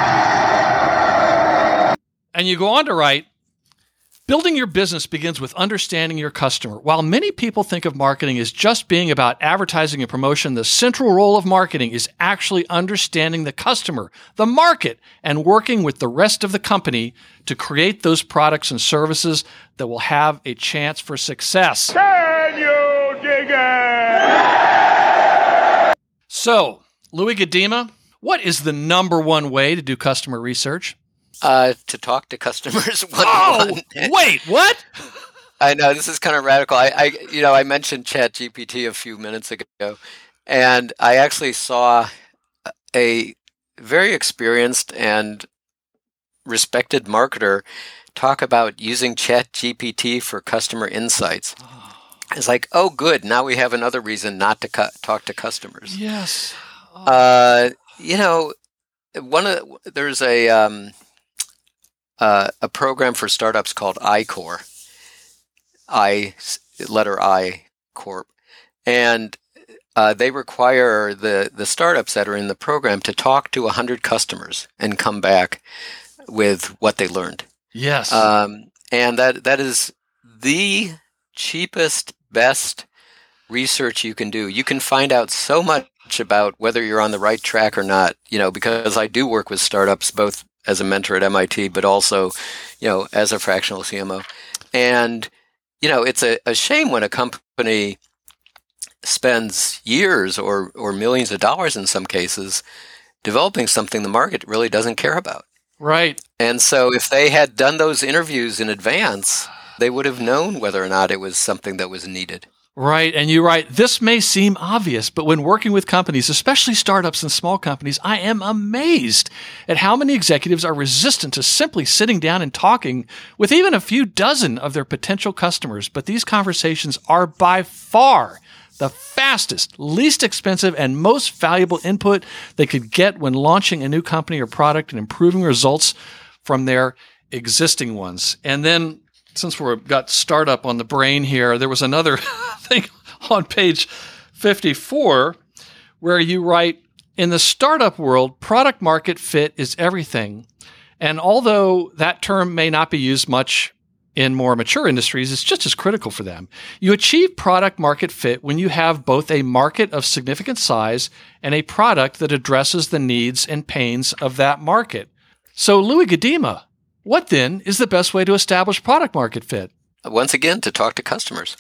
And you go on to write, building your business begins with understanding your customer. While many people think of marketing as just being about advertising and promotion, the central role of marketing is actually understanding the customer, the market, and working with the rest of the company to create those products and services that will have a chance for success. Can you dig it? So, Louis Gedima, what is the number one way to do customer research? To talk to customers one-on-one. Wait, what? I know this is kind of radical. I mentioned ChatGPT a few minutes ago, and I actually saw a very experienced and respected marketer talk about using ChatGPT for customer insights. It's like, oh, good. Now we have another reason not to talk to customers. Yes. There's a program for startups called iCore, letter I Corp, and they require the startups that are in the program to talk to 100 customers and come back with what they learned. Yes, and that is the cheapest, best research you can do. You can find out so much about whether you're on the right track or not. Because I do work with startups both as a mentor at MIT, but also, as a fractional CMO. And, it's a shame when a company spends years or millions of dollars in some cases developing something the market really doesn't care about. Right. And so if they had done those interviews in advance, they would have known whether or not it was something that was needed. Right. And you're right. This may seem obvious, but when working with companies, especially startups and small companies, I am amazed at how many executives are resistant to simply sitting down and talking with even a few dozen of their potential customers. But these conversations are by far the fastest, least expensive, and most valuable input they could get when launching a new company or product and improving results from their existing ones. And then, since we've got startup on the brain here, there was another thing on page 54 where you write, in the startup world, product market fit is everything. And although that term may not be used much in more mature industries, it's just as critical for them. You achieve product market fit when you have both a market of significant size and a product that addresses the needs and pains of that market. So, Louis Gedema, what then is the best way to establish product market fit? Once again, to talk to customers.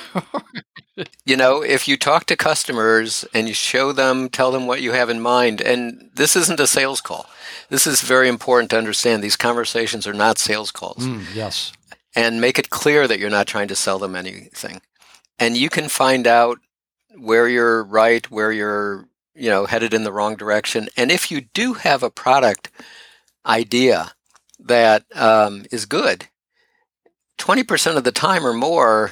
If you talk to customers and you show them, tell them what you have in mind, and this isn't a sales call. This is very important to understand. These conversations are not sales calls. Yes. And make it clear that you're not trying to sell them anything. And you can find out where you're right, where you're, headed in the wrong direction. And if you do have a product idea that is good, 20% of the time or more,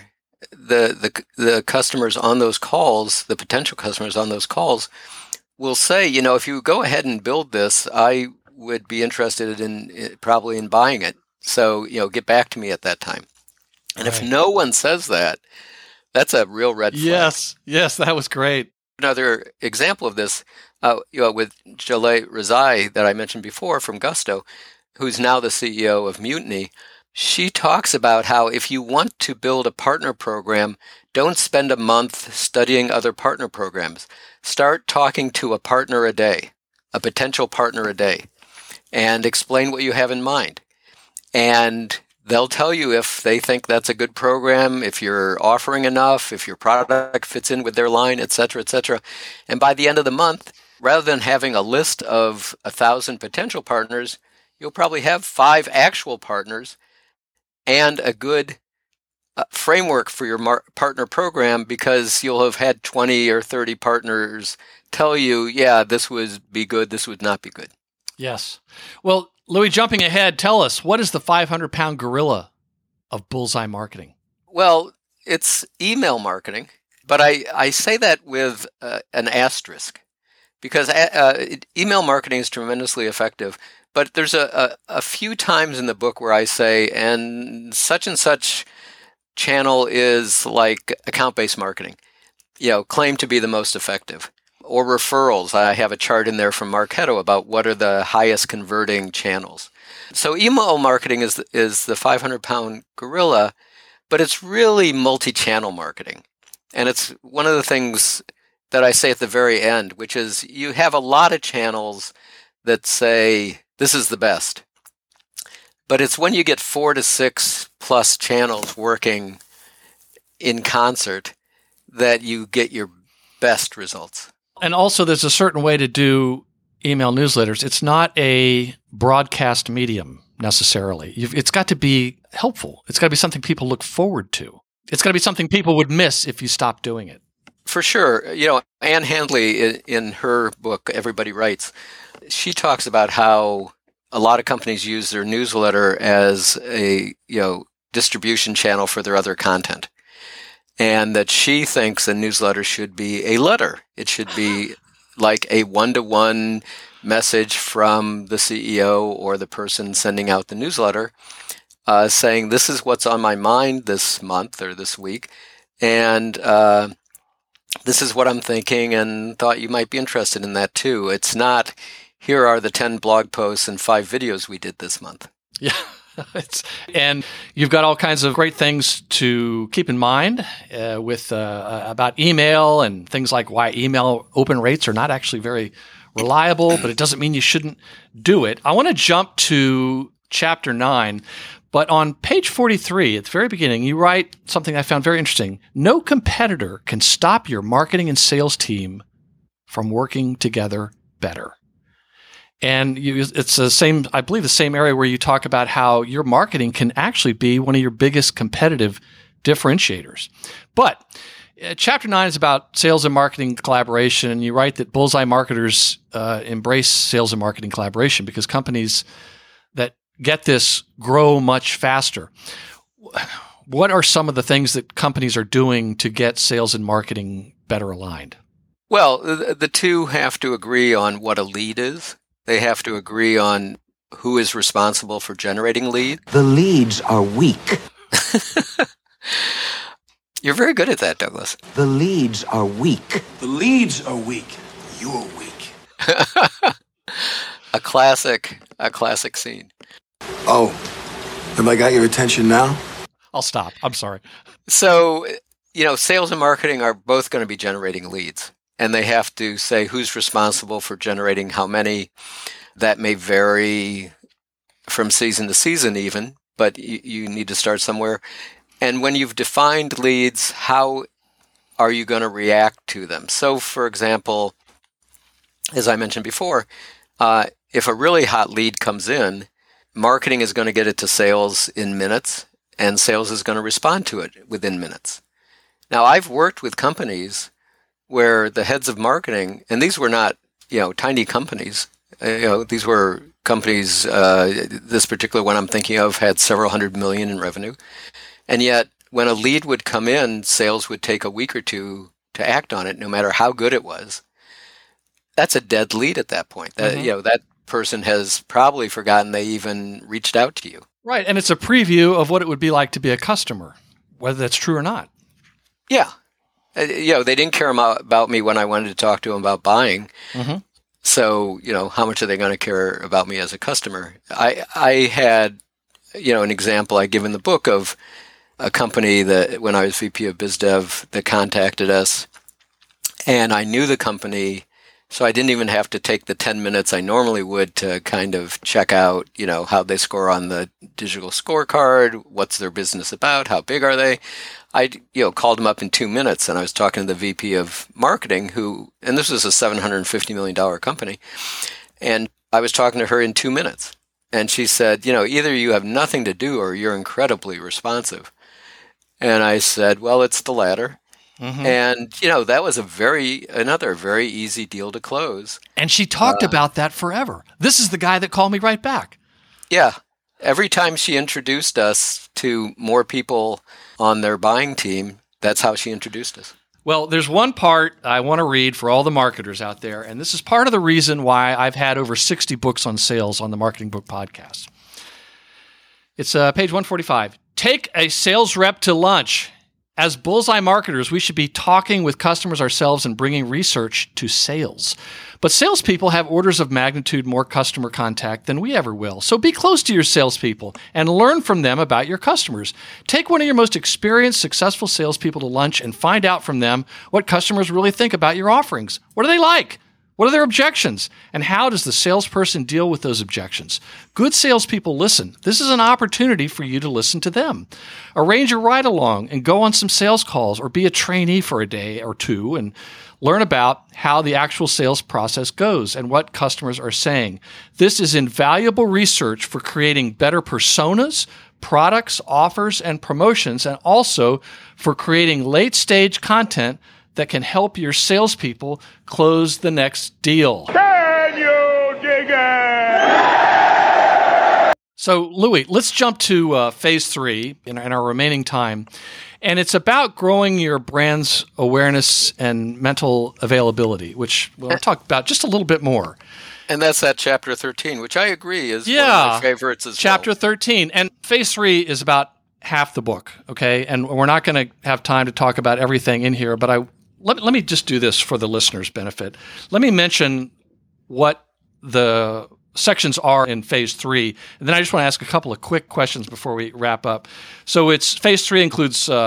the customers on those calls, the potential customers on those calls, will say, if you go ahead and build this, I would be interested in probably in buying it. So, get back to me at that time. And if no one says that, that's a real red flag. Yes, that was great. Another example of this, with Jaleh Rezai that I mentioned before from Gusto, who's now the CEO of Mutiny, she talks about how if you want to build a partner program, don't spend a month studying other partner programs. Start talking to a partner a day, a potential partner a day, and explain what you have in mind. And they'll tell you if they think that's a good program, if you're offering enough, if your product fits in with their line, et cetera, et cetera. And by the end of the month, rather than having a list of 1,000 potential partners, you'll probably have 5 actual partners and a good framework for your partner program, because you'll have had 20 or 30 partners tell you, yeah, this would be good, this would not be good. Yes. Well, Louis, jumping ahead, tell us, what is the 500-pound gorilla of bullseye marketing? Well, it's email marketing, but I say that with an asterisk, because email marketing is tremendously effective. But there's a few times in the book where I say, and such channel is like account-based marketing, claim to be the most effective. Or referrals. I have a chart in there from Marketo about what are the highest converting channels. So email marketing is the 500-pound gorilla, but it's really multi-channel marketing. And it's one of the things that I say at the very end, which is you have a lot of channels that say this is the best. But it's when you get 4 to 6 plus channels working in concert that you get your best results. And also, there's a certain way to do email newsletters. It's not a broadcast medium necessarily. It's got to be helpful. It's got to be something people look forward to. It's got to be something people would miss if you stop doing it. For sure. Ann Handley, in her book, Everybody Writes, she talks about how a lot of companies use their newsletter as a distribution channel for their other content. And that she thinks a newsletter should be a letter. It should be like a one-to-one message from the CEO or the person sending out the newsletter, saying, this is what's on my mind this month or this week, and this is what I'm thinking, and thought you might be interested in that too. It's not, here are the 10 blog posts and 5 videos we did this month. Yeah. And you've got all kinds of great things to keep in mind with about email and things like why email open rates are not actually very reliable, but it doesn't mean you shouldn't do it. I want to jump to chapter 9, but on page 43, at the very beginning, you write something I found very interesting. No competitor can stop your marketing and sales team from working together better. And it's the same, I believe, the same area where you talk about how your marketing can actually be one of your biggest competitive differentiators. But chapter 9 is about sales and marketing collaboration, and you write that Bullseye marketers embrace sales and marketing collaboration because companies that get this grow much faster. What are some of the things that companies are doing to get sales and marketing better aligned? Well, the two have to agree on what a lead is. They have to agree on who is responsible for generating lead. The leads are weak. You're very good at that, Douglas. The leads are weak. The leads are weak. You're weak. A classic scene. Oh, have I got your attention now? I'll stop. I'm sorry. So, sales and marketing are both going to be generating leads, and they have to say who's responsible for generating how many. That may vary from season to season even, but you need to start somewhere. And when you've defined leads, how are you going to react to them? So, for example, as I mentioned before, if a really hot lead comes in, marketing is going to get it to sales in minutes, and sales is going to respond to it within minutes. Now, I've worked with companies where the heads of marketing, and these were not, tiny companies. These were companies, this particular one I'm thinking of had several $100 million in revenue. And yet, when a lead would come in, sales would take a week or two to act on it, no matter how good it was. That's a dead lead at that point. That person has probably forgotten they even reached out to you. Right, and it's a preview of what it would be like to be a customer, whether that's true or not. Yeah. They didn't care about me when I wanted to talk to them about buying. Mm-hmm. So, how much are they going to care about me as a customer? I had, an example I give in the book of a company that when I was VP of BizDev that contacted us, and I knew the company, so I didn't even have to take the 10 minutes I normally would to kind of check out, how they score on the digital scorecard, what's their business about, how big are they. I, called them up in 2 minutes, and I was talking to the VP of marketing and this was a $750 million company, and I was talking to her in 2 minutes. And she said, either you have nothing to do or you're incredibly responsive. And I said, well, it's the latter. Mm-hmm. And, that was another very easy deal to close. And she talked about that forever. This is the guy that called me right back. Yeah. Every time she introduced us to more people on their buying team, that's how she introduced us. Well, there's one part I want to read for all the marketers out there, and this is part of the reason why I've had over 60 books on sales on the Marketing Book Podcast. It's page 145. Take a sales rep to lunch. As Bullseye marketers, we should be talking with customers ourselves and bringing research to sales. But salespeople have orders of magnitude more customer contact than we ever will. So be close to your salespeople and learn from them about your customers. Take one of your most experienced, successful salespeople to lunch and find out from them what customers really think about your offerings. What do they like? What are their objections? And how does the salesperson deal with those objections? Good salespeople listen. This is an opportunity for you to listen to them. Arrange a ride-along and go on some sales calls or be a trainee for a day or two and learn about how the actual sales process goes and what customers are saying. This is invaluable research for creating better personas, products, offers, and promotions, and also for creating late-stage content that can help your salespeople close the next deal. Can you dig it? So, Louis, let's jump to phase 3 in our remaining time. And it's about growing your brand's awareness and mental availability, which we'll talk about just a little bit more. And that's that chapter 13, which I agree is one of my favorites as chapter well. 13. And phase 3 is about half the book, okay? And we're not going to have time to talk about everything in here, but let me just do this for the listeners' benefit. Let me mention what the sections are in phase 3, and then I just want to ask a couple of quick questions before we wrap up. So phase 3 includes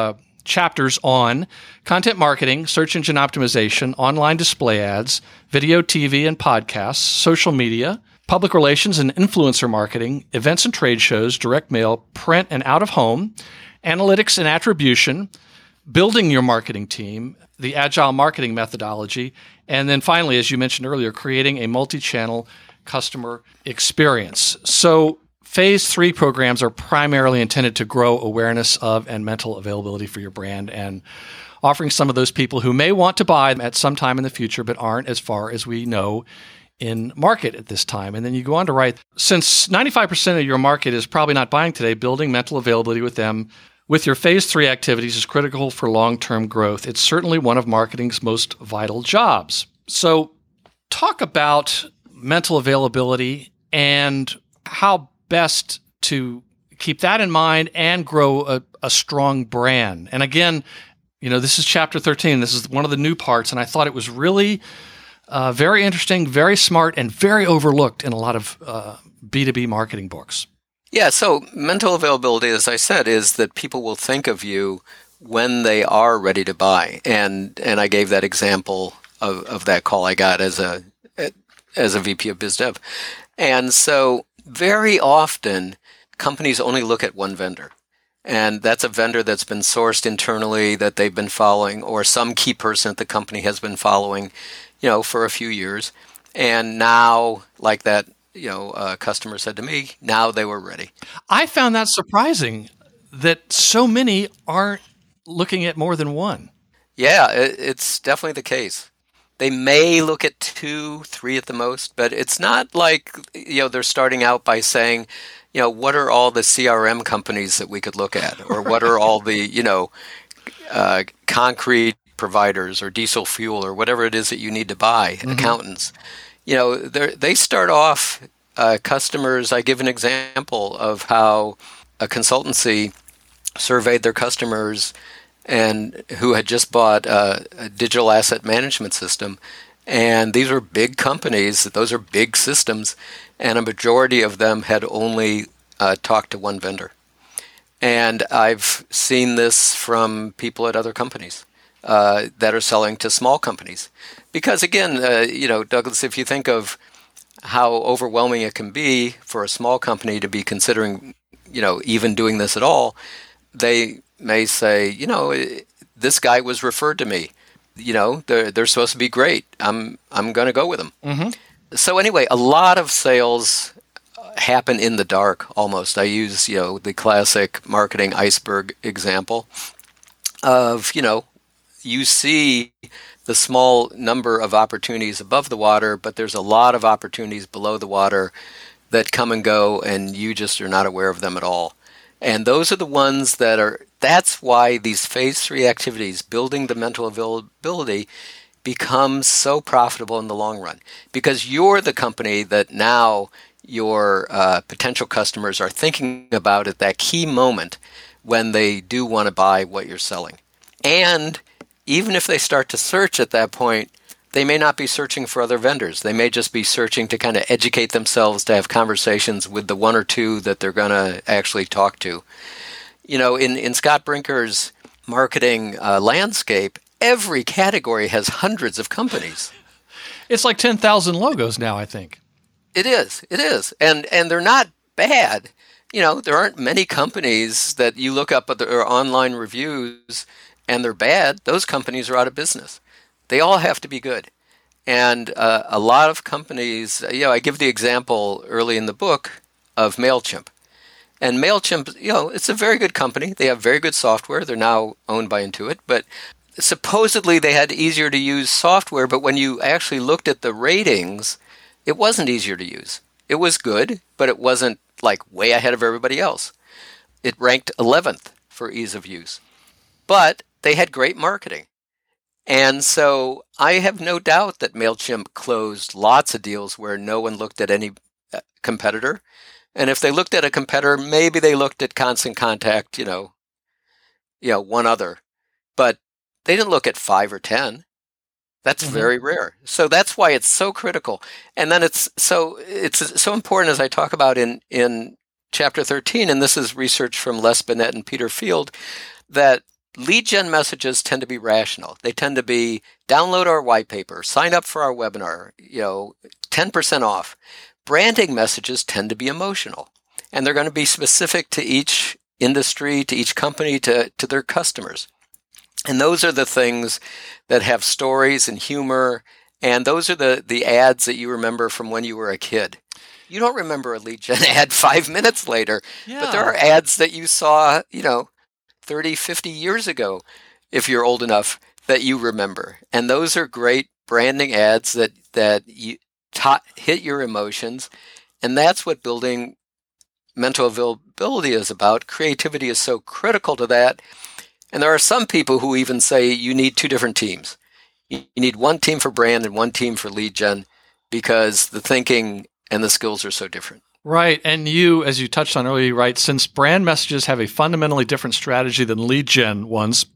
chapters on content marketing, search engine optimization, online display ads, video, TV, and podcasts, social media, public relations and influencer marketing, events and trade shows, direct mail, print and out of home, analytics and attribution, building your marketing team, the agile marketing methodology, and then finally, as you mentioned earlier, creating a multi-channel customer experience. So Phase 3 programs are primarily intended to grow awareness of and mental availability for your brand and offering some of those people who may want to buy at some time in the future but aren't, as far as we know, in market at this time. And then you go on to write, since 95% of your market is probably not buying today, building mental availability with them with your Phase 3 activities is critical for long-term growth. It's certainly one of marketing's most vital jobs. So talk about mental availability and how best to keep that in mind and grow a strong brand. And again, this is chapter 13. This is one of the new parts, and I thought it was really very interesting, very smart, and very overlooked in a lot of B2B marketing books. Yeah, so mental availability, as I said, is that people will think of you when they are ready to buy. And I gave that example of that call I got as a VP of Biz Dev. And so very often, companies only look at one vendor. And that's a vendor that's been sourced internally that they've been following, or some key person at the company has been following, for a few years. And now, like that, customer said to me, now they were ready. I found that surprising that so many aren't looking at more than one. Yeah, it's definitely the case. They may look at 2, 3 at the most, but it's not like, they're starting out by saying, what are all the CRM companies that we could look at? Or what are all the, concrete providers or diesel fuel or whatever it is that you need to buy, accountants. They start off customers. I give an example of how a consultancy surveyed their customers and who had just bought a digital asset management system. And these were big companies. Those are big systems. And a majority of them had only talked to one vendor. And I've seen this from people at other companies that are selling to small companies. Because again, Douglas, if you think of how overwhelming it can be for a small company to be considering, even doing this at all, they may say, this guy was referred to me. They're supposed to be great. I'm going to go with them. Mm-hmm. So anyway, a lot of sales happen in the dark almost. I use, the classic marketing iceberg example of, you see the small number of opportunities above the water, but there's a lot of opportunities below the water that come and go, and you just are not aware of them at all. And those are the ones that's why these Phase 3 activities, building the mental availability, becomes so profitable in the long run. Because you're the company that now your potential customers are thinking about at that key moment when they do want to buy what you're selling. And even if they start to search at that point, they may not be searching for other vendors. They may just be searching to kind of educate themselves, to have conversations with the 1 or 2 that they're going to actually talk to. In Scott Brinker's marketing landscape, every category has hundreds of companies. It's like 10,000 logos now, I think. It is. And they're not bad. There aren't many companies that you look up at their online reviews and they're bad. Those companies are out of business. They all have to be good. And a lot of companies, I give the example early in the book of MailChimp. And MailChimp, it's a very good company. They have very good software. They're now owned by Intuit. But supposedly they had easier to use software. But when you actually looked at the ratings, it wasn't easier to use. It was good, but it wasn't like way ahead of everybody else. It ranked 11th for ease of use. But they had great marketing. And so I have no doubt that MailChimp closed lots of deals where no one looked at any competitor. And if they looked at a competitor, maybe they looked at Constant Contact, one other. But they didn't look at 5 or 10. That's very rare. So that's why it's so critical. And then it's so important, as I talk about in chapter 13, and this is research from Les Binet and Peter Field, that lead gen messages tend to be rational. They tend to be download our white paper, sign up for our webinar, 10% off. Branding messages tend to be emotional, and they're going to be specific to each industry, to each company, to their customers. And those are the things that have stories and humor, and those are the ads that you remember from when you were a kid. You don't remember a lead gen ad 5 minutes later, but there are ads that you saw, 30, 50 years ago, if you're old enough, that you remember. And those are great branding ads that you hit your emotions. And that's what building mental availability is about. Creativity is so critical to that. And there are some people who even say you need two different teams. You need one team for brand and one team for lead gen, because the thinking and the skills are so different. Right. And you, as you touched on earlier, right, since brand messages have a fundamentally different strategy than lead gen ones,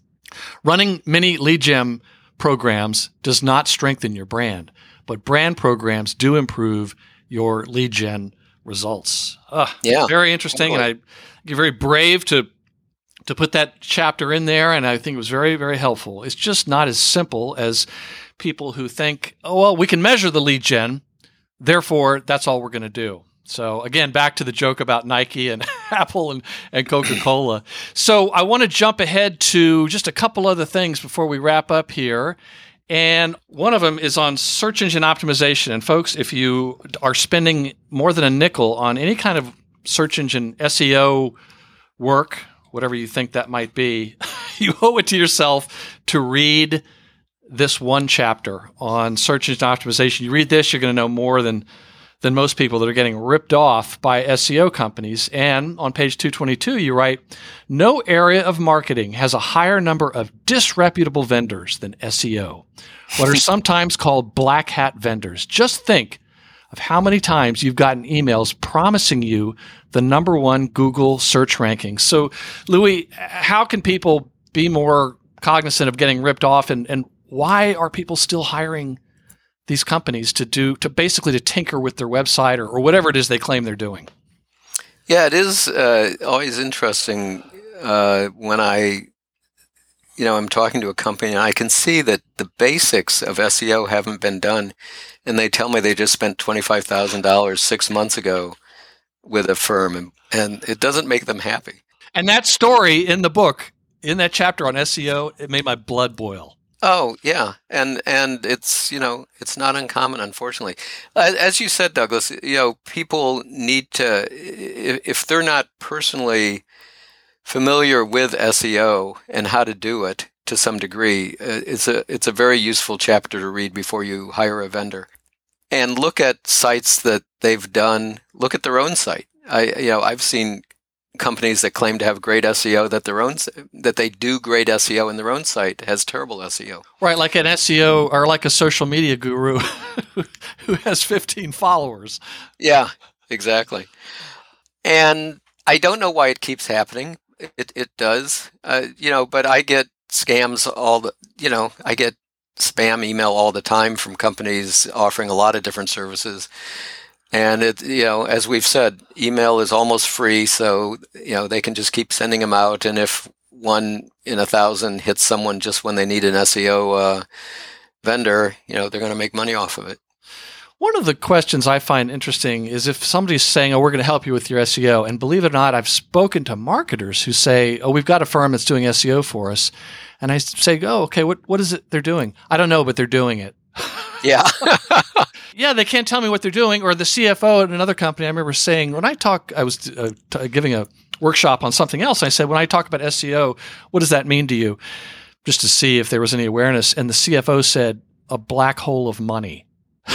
running many lead gen programs does not strengthen your brand, but brand programs do improve your lead gen results. Very interesting. Totally. And you're very brave to put that chapter in there, and I think it was very, very helpful. It's just not as simple as people who think, oh, well, we can measure the lead gen, therefore that's all we're going to do. So again, back to the joke about Nike and Apple and Coca-Cola. So I want to jump ahead to just a couple other things before we wrap up here. And one of them is on search engine optimization. And folks, if you are spending more than a nickel on any kind of search engine SEO work, whatever you think that might be, you owe it to yourself to read this one chapter on search engine optimization. You read this, you're going to know more than most people that are getting ripped off by SEO companies. And on page 222, you write, no area of marketing has a higher number of disreputable vendors than SEO, what are sometimes called black hat vendors. Just think of how many times you've gotten emails promising you the number one Google search ranking. So, Louis, how can people be more cognizant of getting ripped off, and why are people still hiring these companies to basically tinker with their website or whatever it is they claim they're doing? Yeah, it is always interesting when I'm talking to a company and I can see that the basics of SEO haven't been done, and they tell me they just spent $25,000 6 months ago with a firm, and it doesn't make them happy. And that story in the book, in that chapter on SEO, it made my blood boil. Oh, yeah. And it's, it's not uncommon, unfortunately. As you said, Douglas, people need to, if they're not personally familiar with SEO and how to do it to some degree, it's a very useful chapter to read before you hire a vendor. And look at sites that they've done. Look at their own site. I've seen companies that claim to have great SEO that they do great SEO in their own site has terrible SEO. Right, like an SEO or like a social media guru who has 15 followers. Yeah, exactly. And I don't know why it keeps happening. It does, but I get scams I get spam email all the time from companies offering a lot of different services. And as we've said, email is almost free, so they can just keep sending them out. And if 1 in 1,000 hits someone just when they need an SEO vendor, they're going to make money off of it. One of the questions I find interesting is if somebody's saying, "Oh, we're going to help you with your SEO," and believe it or not, I've spoken to marketers who say, "Oh, we've got a firm that's doing SEO for us," and I say, "Oh, okay, what is it they're doing?" "I don't know, but they're doing it." Yeah. Yeah, they can't tell me what they're doing. Or the CFO at another company, I remember saying, I was giving a workshop on something else. I said, when I talk about SEO, what does that mean to you? Just to see if there was any awareness. And the CFO said, a black hole of money.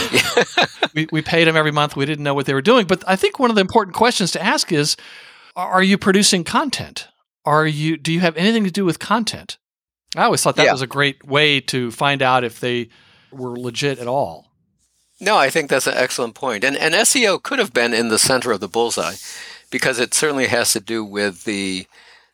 We paid them every month. We didn't know what they were doing. But I think one of the important questions to ask is, are you producing content? Do you have anything to do with content? I always thought that was a great way to find out if they were legit at all. No, I think that's an excellent point. And SEO could have been in the center of the bullseye, because it certainly has to do with the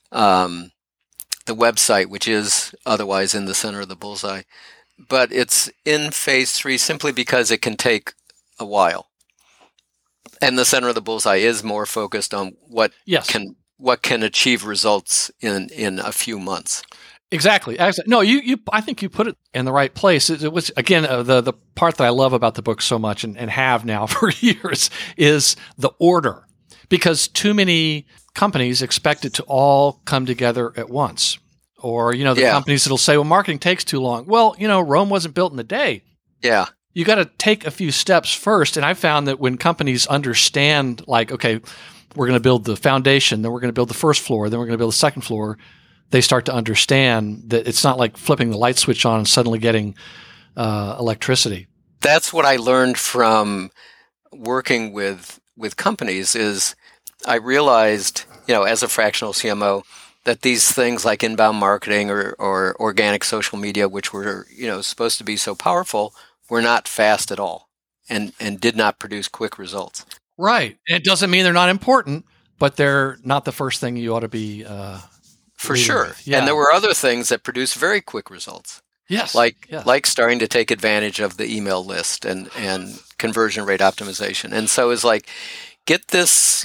website, which is otherwise in the center of the bullseye. But it's in phase 3 simply because it can take a while. And the center of the bullseye is more focused on what can what can achieve results in a few months. Exactly. No, I think you put it in the right place. It was, again, the part that I love about the book so much and have now for years is the order, because too many companies expect it to all come together at once. Or, companies that'll say, well, marketing takes too long. Well, Rome wasn't built in a day. Yeah. You got to take a few steps first. And I found that when companies understand, like, okay, we're going to build the foundation, then we're going to build the first floor, then we're going to build the second floor, they start to understand that it's not like flipping the light switch on and suddenly getting electricity. That's what I learned from working with companies is I realized, as a fractional CMO, that these things like inbound marketing or organic social media, which were, supposed to be so powerful, were not fast at all and did not produce quick results. Right. And it doesn't mean they're not important, but they're not the first thing you ought to be for sure. Yeah. And there were other things that produce very quick results. Yes. Like starting to take advantage of the email list and conversion rate optimization. And so it's like, get this,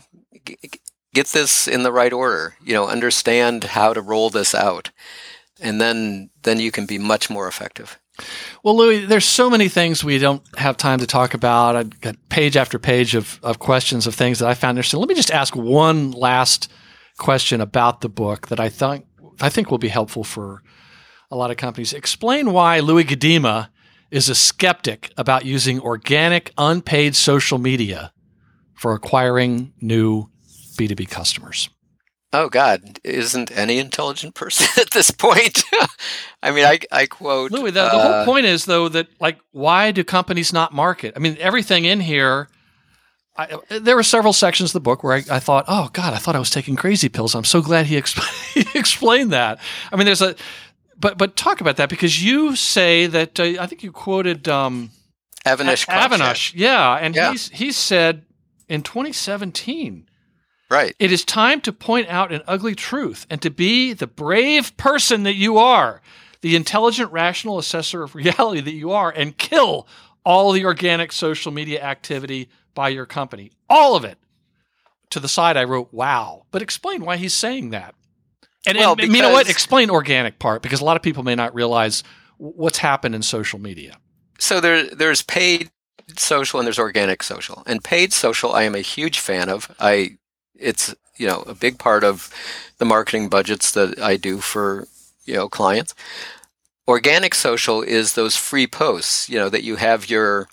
get this in the right order, understand how to roll this out. And then you can be much more effective. Well, Louis, there's so many things we don't have time to talk about. I've got page after page of questions of things that I found interesting. Let me just ask one last question about the book that I think will be helpful for a lot of companies. Explain why Louis Gedima is a skeptic about using organic, unpaid social media for acquiring new B2B customers. Oh, God, isn't any intelligent person at this point? I mean, I quote... Louis, the whole point is, though, that, like, why do companies not market? I mean, everything in here... there were several sections of the book where I thought, oh, God, I thought I was taking crazy pills. I'm so glad he explained that. I mean, there's a... But talk about that, because you say that... I think you quoted... Avinash. Avinash, yeah. And he said in 2017... Right. It is time to point out an ugly truth and to be the brave person that you are, the intelligent, rational assessor of reality that you are, and kill all the organic social media activity by your company. All of it. To the side, I wrote, wow. But explain why he's saying that. And you know what? Explain organic part, because a lot of people may not realize what's happened in social media. So there's paid social and there's organic social. And paid social, I am a huge fan of. It's, a big part of the marketing budgets that I do for, clients. Organic social is those free posts, that you have your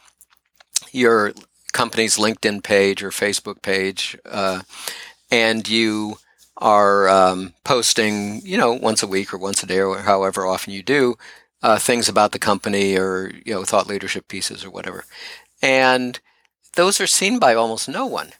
company's LinkedIn page or Facebook page, and you are posting, once a week or once a day or however often you do, things about the company or, thought leadership pieces or whatever. And those are seen by almost no one.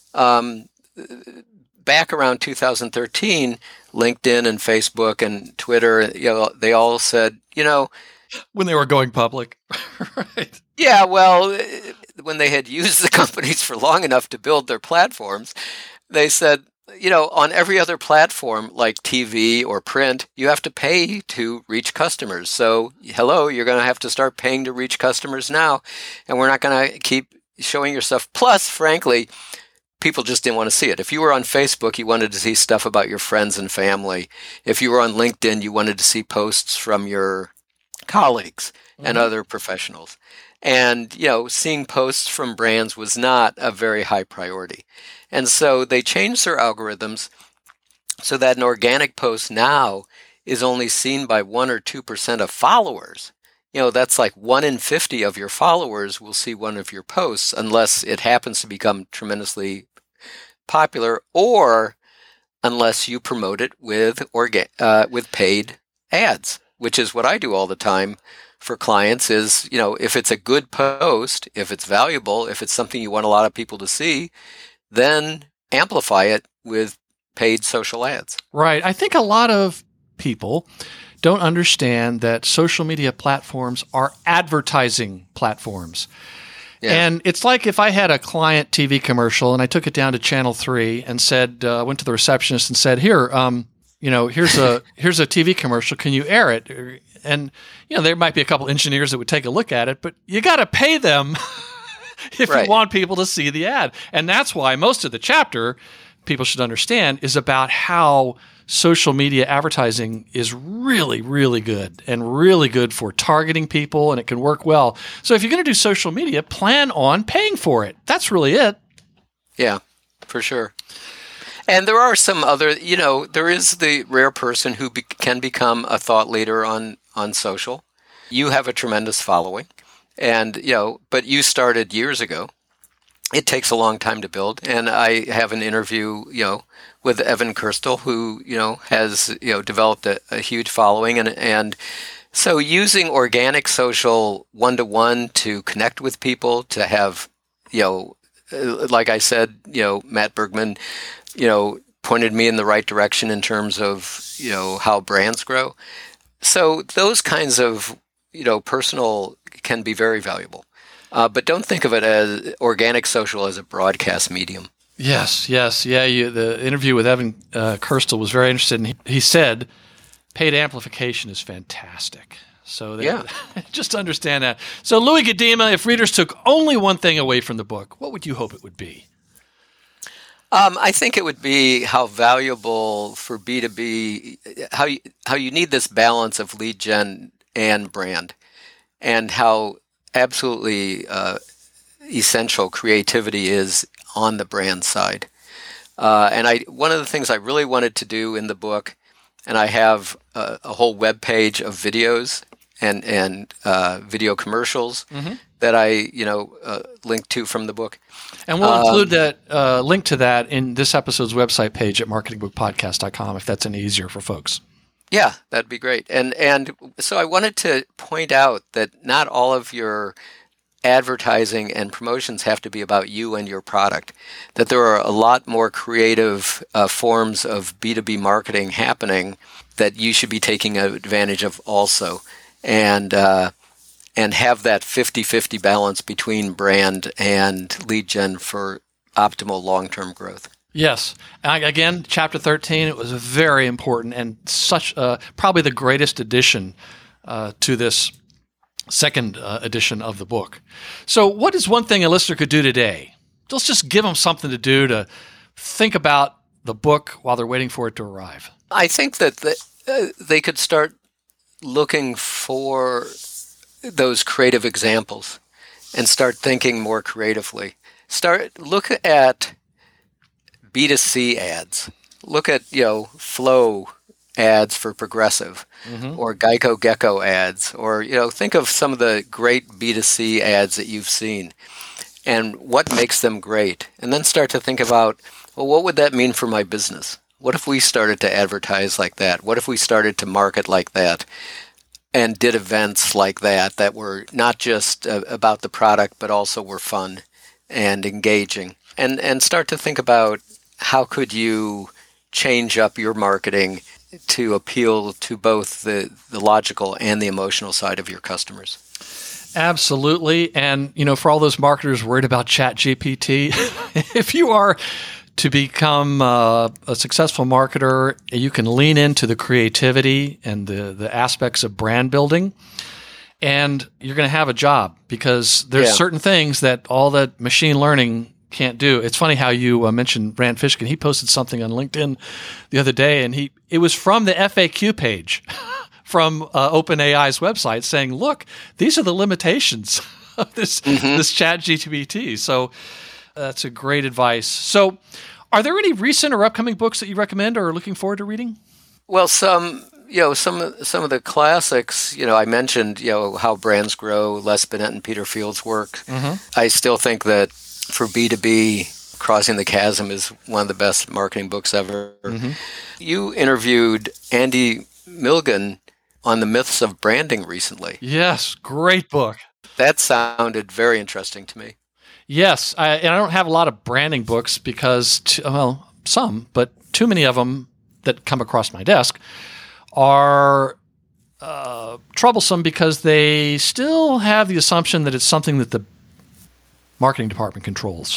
Back around 2013, LinkedIn and Facebook and Twitter, they all said, when they were going public, right? Yeah, well, when they had used the companies for long enough to build their platforms, they said, on every other platform like TV or print, you have to pay to reach customers. So, hello, you're going to have to start paying to reach customers now, and we're not going to keep showing your stuff. Plus, frankly, people just didn't want to see it. If you were on Facebook, you wanted to see stuff about your friends and family. If you were on LinkedIn, you wanted to see posts from your colleagues and other professionals. And, seeing posts from brands was not a very high priority. And so they changed their algorithms so that an organic post now is only seen by 1 or 2% of followers. That's like 1 in 50 of your followers will see one of your posts unless it happens to become tremendously popular or unless you promote it with paid ads, which is what I do all the time for clients is, if it's a good post, if it's valuable, if it's something you want a lot of people to see, then amplify it with paid social ads. Right. I think a lot of people don't understand that social media platforms are advertising platforms. Yeah. And it's like if I had a client TV commercial and I took it down to Channel 3 and said, went to the receptionist and said, here, here's a TV commercial. Can you air it? And, there might be a couple engineers that would take a look at it, but you got to pay them if you want people to see the ad. And that's why most of the chapter people should understand is about how social media advertising is really, really good and really good for targeting people, and it can work well. So if you're going to do social media, plan on paying for it. That's really it. Yeah, for sure. And there are some other, there is the rare person who can become a thought leader on social. You have a tremendous following, and, but you started years ago. It takes a long time to build. And I have an interview, with Evan Kirstel, who, has, developed a huge following. And so using organic social one-to-one to connect with people, to have, like I said, Matt Bergman, pointed me in the right direction in terms of, how brands grow. So those kinds of, personal can be very valuable. But don't think of it as organic social as a broadcast medium. Yes. Yeah, the interview with Evan Kirstel was very interesting. He said paid amplification is fantastic. So just understand that. So Louis Gedima, if readers took only one thing away from the book, what would you hope it would be? I think it would be how valuable for B2B, how you need this balance of lead gen and brand, and how absolutely essential creativity is on the brand side. And one of the things I really wanted to do in the book, and I have a whole web page of videos and video commercials that I link to from the book. And we'll include that link to that in this episode's website page at marketingbookpodcast.com if that's any easier for folks. Yeah, that'd be great. And so I wanted to point out that not all of your advertising and promotions have to be about you and your product, that there are a lot more creative forms of B2B marketing happening that you should be taking advantage of also. And have that 50-50 balance between brand and lead gen for optimal long-term growth. Yes. Again, chapter 13, it was very important and such probably the greatest addition to this second edition of the book. So what is one thing a listener could do today? Let's just give them something to do to think about the book while they're waiting for it to arrive. I think that they could start looking for those creative examples and start thinking more creatively. Look at B2C ads. Look at, Flow ads for Progressive or Geico Gecko ads, or, think of some of the great B2C ads that you've seen and what makes them great. And then start to think about, well, what would that mean for my business? What if we started to advertise like that? What if we started to market like that and did events like that were not just about the product, but also were fun and engaging? And start to think about how could you change up your marketing to appeal to both the logical and the emotional side of your customers. Absolutely. And, for all those marketers worried about ChatGPT, if you are to become a successful marketer, you can lean into the creativity and the aspects of brand building, and you're going to have a job because there's certain things that all that machine learning can't do. It's funny how you mentioned Rand Fishkin. He posted something on LinkedIn the other day, and it was from the FAQ page from OpenAI's website saying, look, these are the limitations of this ChatGPT. So that's a great advice. So are there any recent or upcoming books that you recommend or are looking forward to reading? Well, some of the classics, I mentioned, How Brands Grow, Les Binet and Peter Field's work. I still think that for B2B, Crossing the Chasm is one of the best marketing books ever. You interviewed Andy Milgan on the myths of branding recently. Yes, great book. That sounded very interesting to me. Yes, and I don't have a lot of branding books because, some, but too many of them that come across my desk are troublesome because they still have the assumption that it's something that the marketing department controls.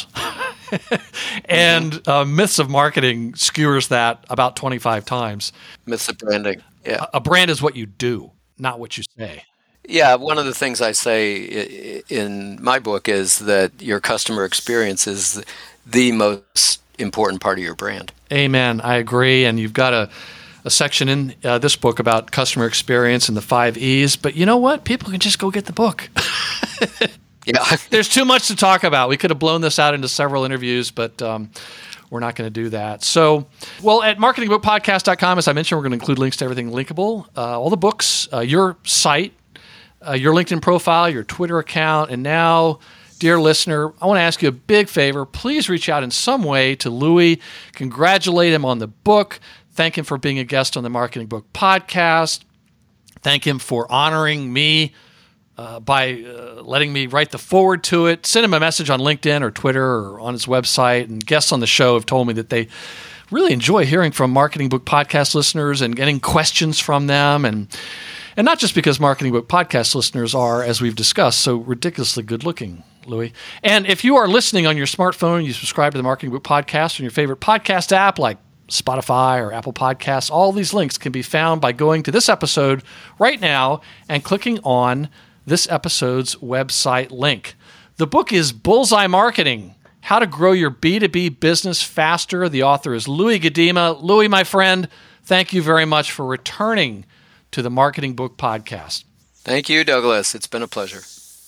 And Myths of Marketing skewers that about 25 times. Myths of branding, yeah. A brand is what you do, not what you say. Yeah, one of the things I say in my book is that your customer experience is the most important part of your brand. Amen. I agree. And you've got a section in this book about customer experience and the 5 E's. But you know what? People can just go get the book. Yeah. There's too much to talk about. We could have blown this out into several interviews, but we're not going to do that. So, well, at marketingbookpodcast.com, as I mentioned, we're going to include links to everything linkable, all the books, your site, your LinkedIn profile, your Twitter account. And now, dear listener, I want to ask you a big favor. Please reach out in some way to Louis. Congratulate him on the book. Thank him for being a guest on the Marketing Book Podcast. Thank him for honoring me by letting me write the forward to it. Send him a message on LinkedIn or Twitter or on his website. And guests on the show have told me that they really enjoy hearing from Marketing Book Podcast listeners and getting questions from them. And not just because Marketing Book Podcast listeners are, as we've discussed, so ridiculously good looking, Louis. And if you are listening on your smartphone, you subscribe to the Marketing Book Podcast on your favorite podcast app like Spotify or Apple Podcasts, all these links can be found by going to this episode right now and clicking on this episode's website link. The book is Bullseye Marketing, How to Grow Your B2B Business Faster. The author is Louis Gedema. Louis, my friend, thank you very much for returning to the Marketing Book Podcast. Thank you, Douglas. It's been a pleasure.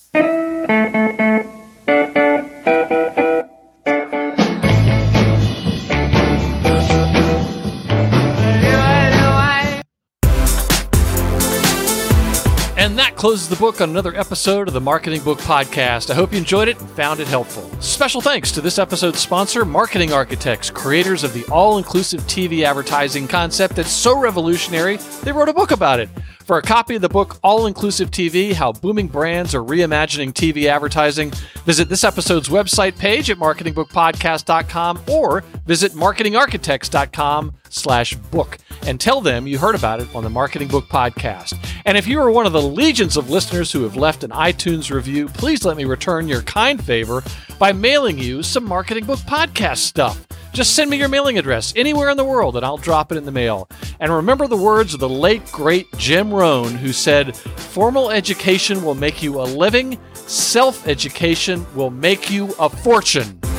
And that closes the book on another episode of the Marketing Book Podcast. I hope you enjoyed it and found it helpful. Special thanks to this episode's sponsor, Marketing Architects, creators of the all-inclusive TV advertising concept that's so revolutionary, they wrote a book about it. For a copy of the book, All-Inclusive TV, How Booming Brands Are Reimagining TV Advertising, visit this episode's website page at marketingbookpodcast.com or visit marketingarchitects.com/book and tell them you heard about it on the Marketing Book Podcast. And if you are one of the legions of listeners who have left an iTunes review, please let me return your kind favor by mailing you some Marketing Book Podcast stuff. Just send me your mailing address anywhere in the world and I'll drop it in the mail. And remember the words of the late, great Jim Rohn, who said, "Formal education will make you a living, self-education will make you a fortune."